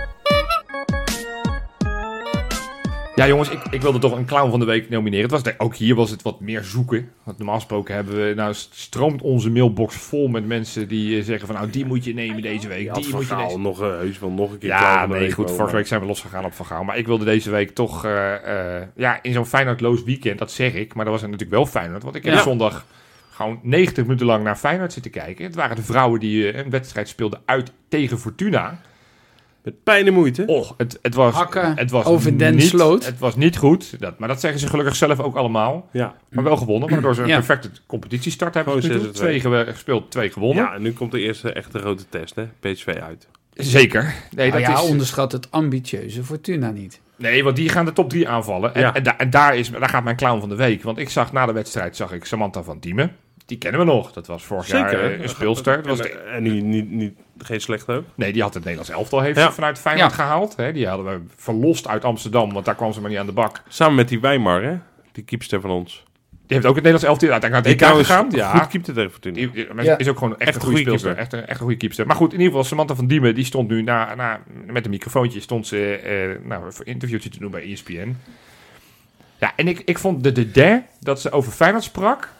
Ja jongens, ik wilde toch een clown van de week nomineren. Ook hier was het wat meer zoeken. Want normaal gesproken stroomt onze mailbox vol met mensen die zeggen van nou die moet je nemen deze week. Die moet je deze... nog een keer. Ja, nee goed, vorige week zijn we losgegaan op Van Gaal. Maar ik wilde deze week toch in zo'n Feyenoordloos weekend, dat zeg ik. Maar dat was natuurlijk wel Feyenoord. Want ik heb zondag gewoon 90 minuten lang naar Feyenoord zitten kijken. Het waren de vrouwen die een wedstrijd speelden uit tegen Fortuna. Met pijn en moeite. Het was over Den Sloot. Het was niet goed. Maar dat zeggen ze gelukkig zelf ook allemaal. Ja. Maar wel gewonnen. Waardoor ze een perfecte competitiestart hebben. 2 gespeeld, 2 gewonnen. Ja, en nu komt de eerste echte grote test. Hè? PSV uit. Zeker. Nee, onderschat het ambitieuze Fortuna niet. Nee, want die gaan de top 3 aanvallen. En daar gaat mijn clown van de week. Want ik zag na de wedstrijd Samantha van Diemen. Die kennen we nog. Dat was vorig jaar een speelster. En geen slechte ook? Nee, die had het Nederlands elftal vanuit Feyenoord gehaald. Hè. Die hadden we verlost uit Amsterdam, want daar kwam ze maar niet aan de bak. Samen met die Weimar, hè? Die keepster van ons. Die heeft ook het Nederlands elftal uiteindelijk naar het EK gegaan. Ja, goed keepte tegen Fortuna. Is ook gewoon echt een goede speelster. Echt een goede keepster. Maar goed, in ieder geval, Samantha van Diemen, die stond nu met een microfoontje, stond ze voor een interviewtje te doen bij ESPN. Ja, en ik vond dat ze over Feyenoord sprak,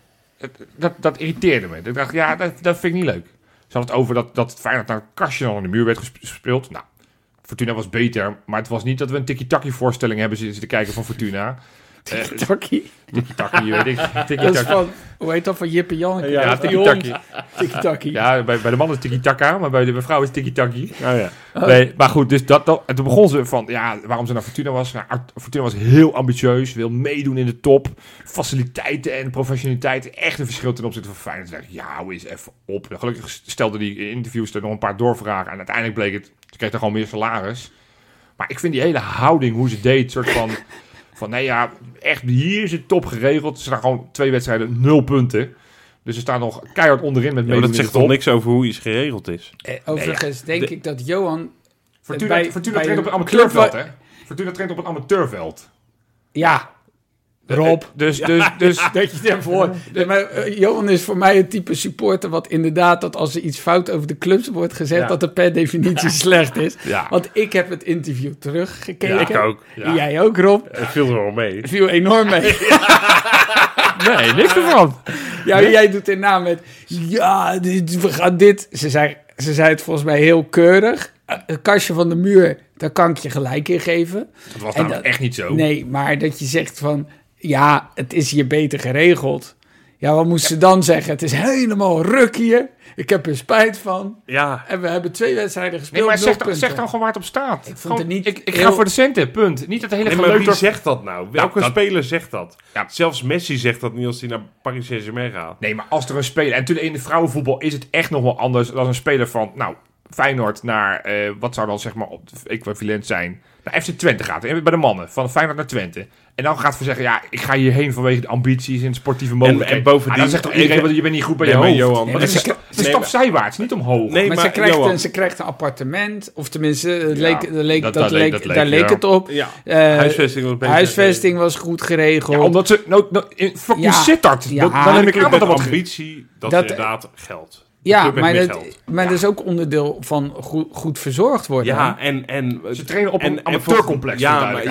dat irriteerde me. Ik dacht, dat vind ik niet leuk. Ze had het over dat Feyenoord naar een kastje aan de muur werd gespeeld. Nou, Fortuna was beter, maar het was niet dat we een tiki-taki voorstelling hebben zitten kijken van Fortuna. Tiki-taki? Tiki-taki, weet ik. Dat is van, hoe heet dat, van Jip en Janneke? Ja, tiki-taki. Tiki-taki. Ja, bij de man is tiki-taka, maar bij de vrouw is tiki-taki. Oh ja. Nee, maar goed, dus en toen begon ze van, waarom ze naar Fortuna was. Fortuna was heel ambitieus, wil meedoen in de top. Faciliteiten en professionaliteit, echt een verschil ten opzichte van Feyenoord. Toen dacht ik, hou eens even op. Gelukkig stelde die interviews er nog een paar doorvragen. En uiteindelijk bleek het, ze kreeg er gewoon meer salaris. Maar ik vind die hele houding, hoe ze deed, soort van echt hier is het top geregeld. Er staan gewoon 2 wedstrijden, 0 punten. Dus ze staan nog keihard onderin met meedoen. Dat zegt toch niks over hoe iets geregeld is? Overigens denk ik dat Johan... Fortuna traint op een amateurveld, hè? Fortuna traint op een amateurveld. Ja, Rob. Dus dat je ervoor... Johan is voor mij een type supporter wat inderdaad dat als er iets fout over de clubs wordt gezegd, dat het per definitie slecht is. Ja. Want ik heb het interview teruggekeken. Ja, ik ook. Ja. Jij ook, Rob. Het viel er wel mee. Het viel enorm mee. nee, niks ervan. Ja, jij doet erna met... Ja, we gaan dit... Ze zei het volgens mij heel keurig. Het kastje van de muur, daar kan ik je gelijk in geven. Dat was namelijk echt niet zo. Nee, maar dat je zegt van... Ja, het is hier beter geregeld. Ja, wat moest ze dan zeggen? Het is helemaal ruk hier. Ik heb er spijt van. Ja. En we hebben 2 wedstrijden gespeeld. Nee, maar zeg dan gewoon waar het op staat. Ik vond het niet ik ga voor de centen, punt. Niet dat hele maar geleuter... wie zegt dat nou? Welke speler zegt dat? Ja. Zelfs Messi zegt dat niet als hij naar Paris Saint-Germain gaat. Nee, maar als er een speler... En natuurlijk in de vrouwenvoetbal is het echt nog wel anders dan een speler van... Nou, Feyenoord naar... wat zou dan zeg maar op equivalent zijn... Naar FC Twente gaat. Bij de mannen. Van Feyenoord naar Twente. En dan gaat hij zeggen... Ja, ik ga hierheen vanwege de ambities en sportieve mogelijkheden. En bovendien... dan zegt toch iedereen... Je bent niet goed bij je hoofd. Johan, nee, maar Ze stapt zijwaarts, niet omhoog. Nee, maar ze krijgt een appartement. Of tenminste, daar leek het op. Ja. Huisvesting was goed geregeld. Ja, omdat ze... fucking Sittard. Ja, dan heb ik aan met wat ambitie dat inderdaad geld. Ja, maar dat is ook onderdeel van goed verzorgd worden. Ja, en ze trainen op een amateurcomplex. Ja, maar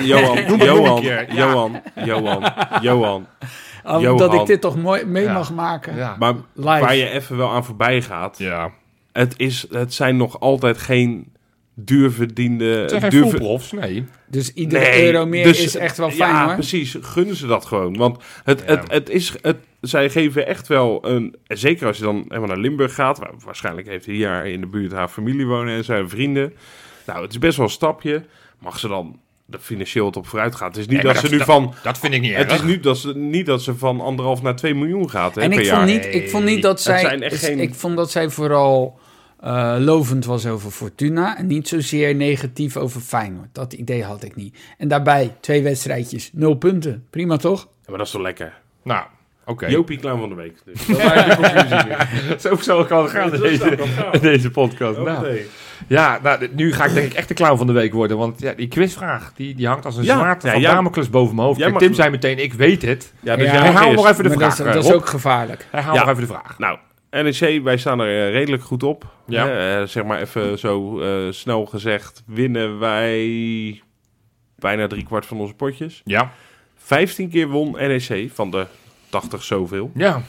Johan. Dat ik dit toch mooi mee mag maken. Ja. Maar live. Waar je even wel aan voorbij gaat. Ja. Het zijn nog altijd geen duurverdiende... Het zijn geen voetbalprofs, nee. Dus iedere euro meer is echt wel fijn, hoor. Ja, precies. Gunnen ze dat gewoon. Want zij geven echt wel een... Zeker als je dan helemaal naar Limburg gaat. Waarschijnlijk heeft hier in de buurt haar familie wonen en zijn vrienden. Nou, het is best wel een stapje. Mag ze dan er financieel op vooruit gaan? Het is niet dat ze nu van... Dat vind ik niet erg. Het is niet dat ze van 1,5 naar 2 miljoen gaat en per jaar. Ik vond niet dat zij... Ik vond dat zij vooral... lovend was over Fortuna en niet zozeer negatief over Feyenoord. Dat idee had ik niet. En daarbij 2 wedstrijdjes, 0 punten. Prima, toch? Ja, maar dat is toch lekker? Nou, oké. Jopie Clown van de Week. Dus. Dat is de conclusie. Zo kan het gaan in deze podcast. Okay. Nou, ja, nu ga ik denk ik echt de clown van de week worden. Want ja, die quizvraag, die hangt als een zwaard van Damocles boven mijn hoofd. Kijk, Tim zei meteen, ik weet het. Ja, dus herhaal nog even de vraag. Dat is ook gevaarlijk. Herhaal nog even de vraag. Nou, NEC, wij staan er redelijk goed op. Ja. Zeg maar even zo snel gezegd, winnen wij bijna 3/4 van onze potjes. Ja. 15 keer won NEC van de 80 zoveel. Ja.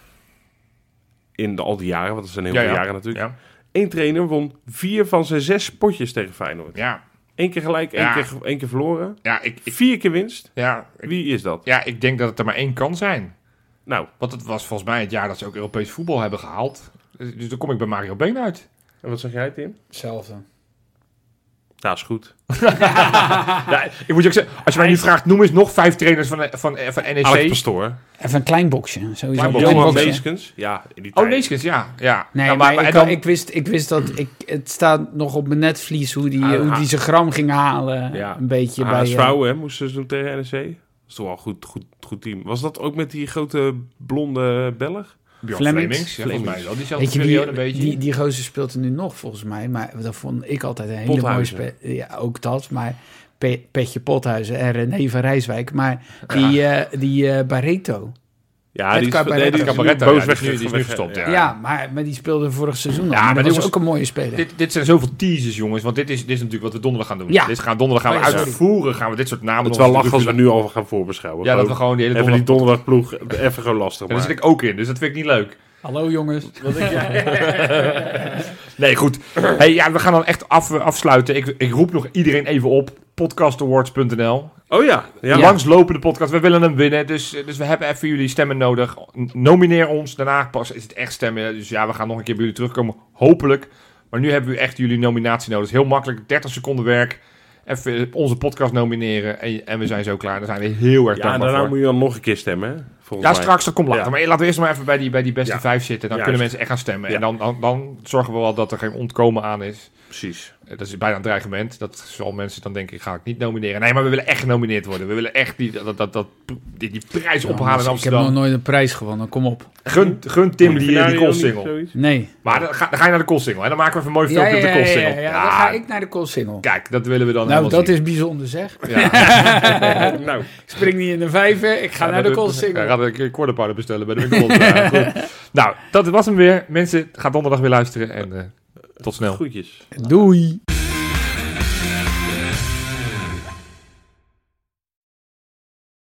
In al die jaren, want dat zijn heel veel jaren natuurlijk. Ja. 1 trainer won 4 van zijn 6 potjes tegen Feyenoord. Ja. 1 keer gelijk, 1 keer verloren. Ja, 4 keer winst. Ja. Wie is dat? Ja, ik denk dat het er maar 1 kan zijn. Nou. Want het was volgens mij het jaar dat ze ook Europees voetbal hebben gehaald. Dus dan kom ik bij Mario Been uit. En wat zeg jij, Tim? Hetzelfde. Ja, is goed. Ja, ik moet je ook zeggen, als je mij nu vraagt, noem eens nog 5 trainers van NEC. Alex Pastoor. Even een klein boxje. Sowieso. Johan Neeskens. Ja, in die tijd. Neeskens, ja. Nee, nou, maar ik wist dat... Het staat nog op mijn netvlies hoe die zijn gram ging halen. Ja. Een beetje bij... Als vrouwen moesten ze doen tegen NEC. Dat is toch wel een goed team. Was dat ook met die grote blonde Belg? Flemings. Ja, volgens mij wel. Weet je, die gozer speelt er nu nog volgens mij. Maar dat vond ik altijd een hele mooie speler. Ja, ook dat. Maar Petje Pothuizen en René van Rijswijk. Maar die Barreto. Ja, die is nu gestopt. Ja, maar die speelde vorig seizoen. Ja, maar dat was ook een mooie speler. Dit zijn zoveel teasers, jongens. Want dit is natuurlijk wat we donderdag gaan doen. Ja. Donderdag gaan we uitvoeren. Gaan we dit soort namen. Het is wel lachen als we nu al gaan voorbeschouwen. Ja, dat we gewoon die hele even die donderdagploeg even gewoon lastig maken. Daar zit ik ook in, dus dat vind ik niet leuk. Hallo jongens. Wat denk jij? Nee, goed. Hey, ja, we gaan dan echt afsluiten. Ik roep nog iedereen even op. podcastawards.nl. Oh ja. Langslopende podcast. We willen hem winnen. Dus we hebben even jullie stemmen nodig. Nomineer ons. Daarna pas is het echt stemmen. Dus ja, we gaan nog een keer bij jullie terugkomen. Hopelijk. Maar nu hebben we echt jullie nominatie nodig. Het is heel makkelijk. 30 seconden werk. Even onze podcast nomineren. En we zijn zo klaar. Daar zijn we heel erg dankbaar voor. Ja, daarna moet je dan nog een keer stemmen. Hè? Straks. Dat komt later. Ja. Maar laten we eerst maar even bij die beste 5 zitten. Dan kunnen mensen echt gaan stemmen. Ja. En dan zorgen we wel dat er geen ontkomen aan is. Precies. Dat is bijna een dreigement. Dat zal mensen dan denken, ga ik niet nomineren. Nee, maar we willen echt genomineerd worden. We willen echt die prijs ophalen in Amsterdam. Ik heb nog nooit een prijs gewonnen, kom op. Gun Tim die Koolsingel. Nee. Maar dan ga je naar de Koolsingel. En dan maken we even een mooi filmpje op de Koolsingel. Ja, dan ga ik naar de Koolsingel. Kijk, dat willen we dan Nou, dat zien. is bijzonder zeg. Ja. Nou. Ik spring niet in de vijver, ik ga naar de Koolsingel. Ja, ga een quarterpowder bestellen bij de winkel. Goed. Nou, dat was hem weer. Mensen, ga donderdag weer luisteren en tot snel. Groetjes. Doei.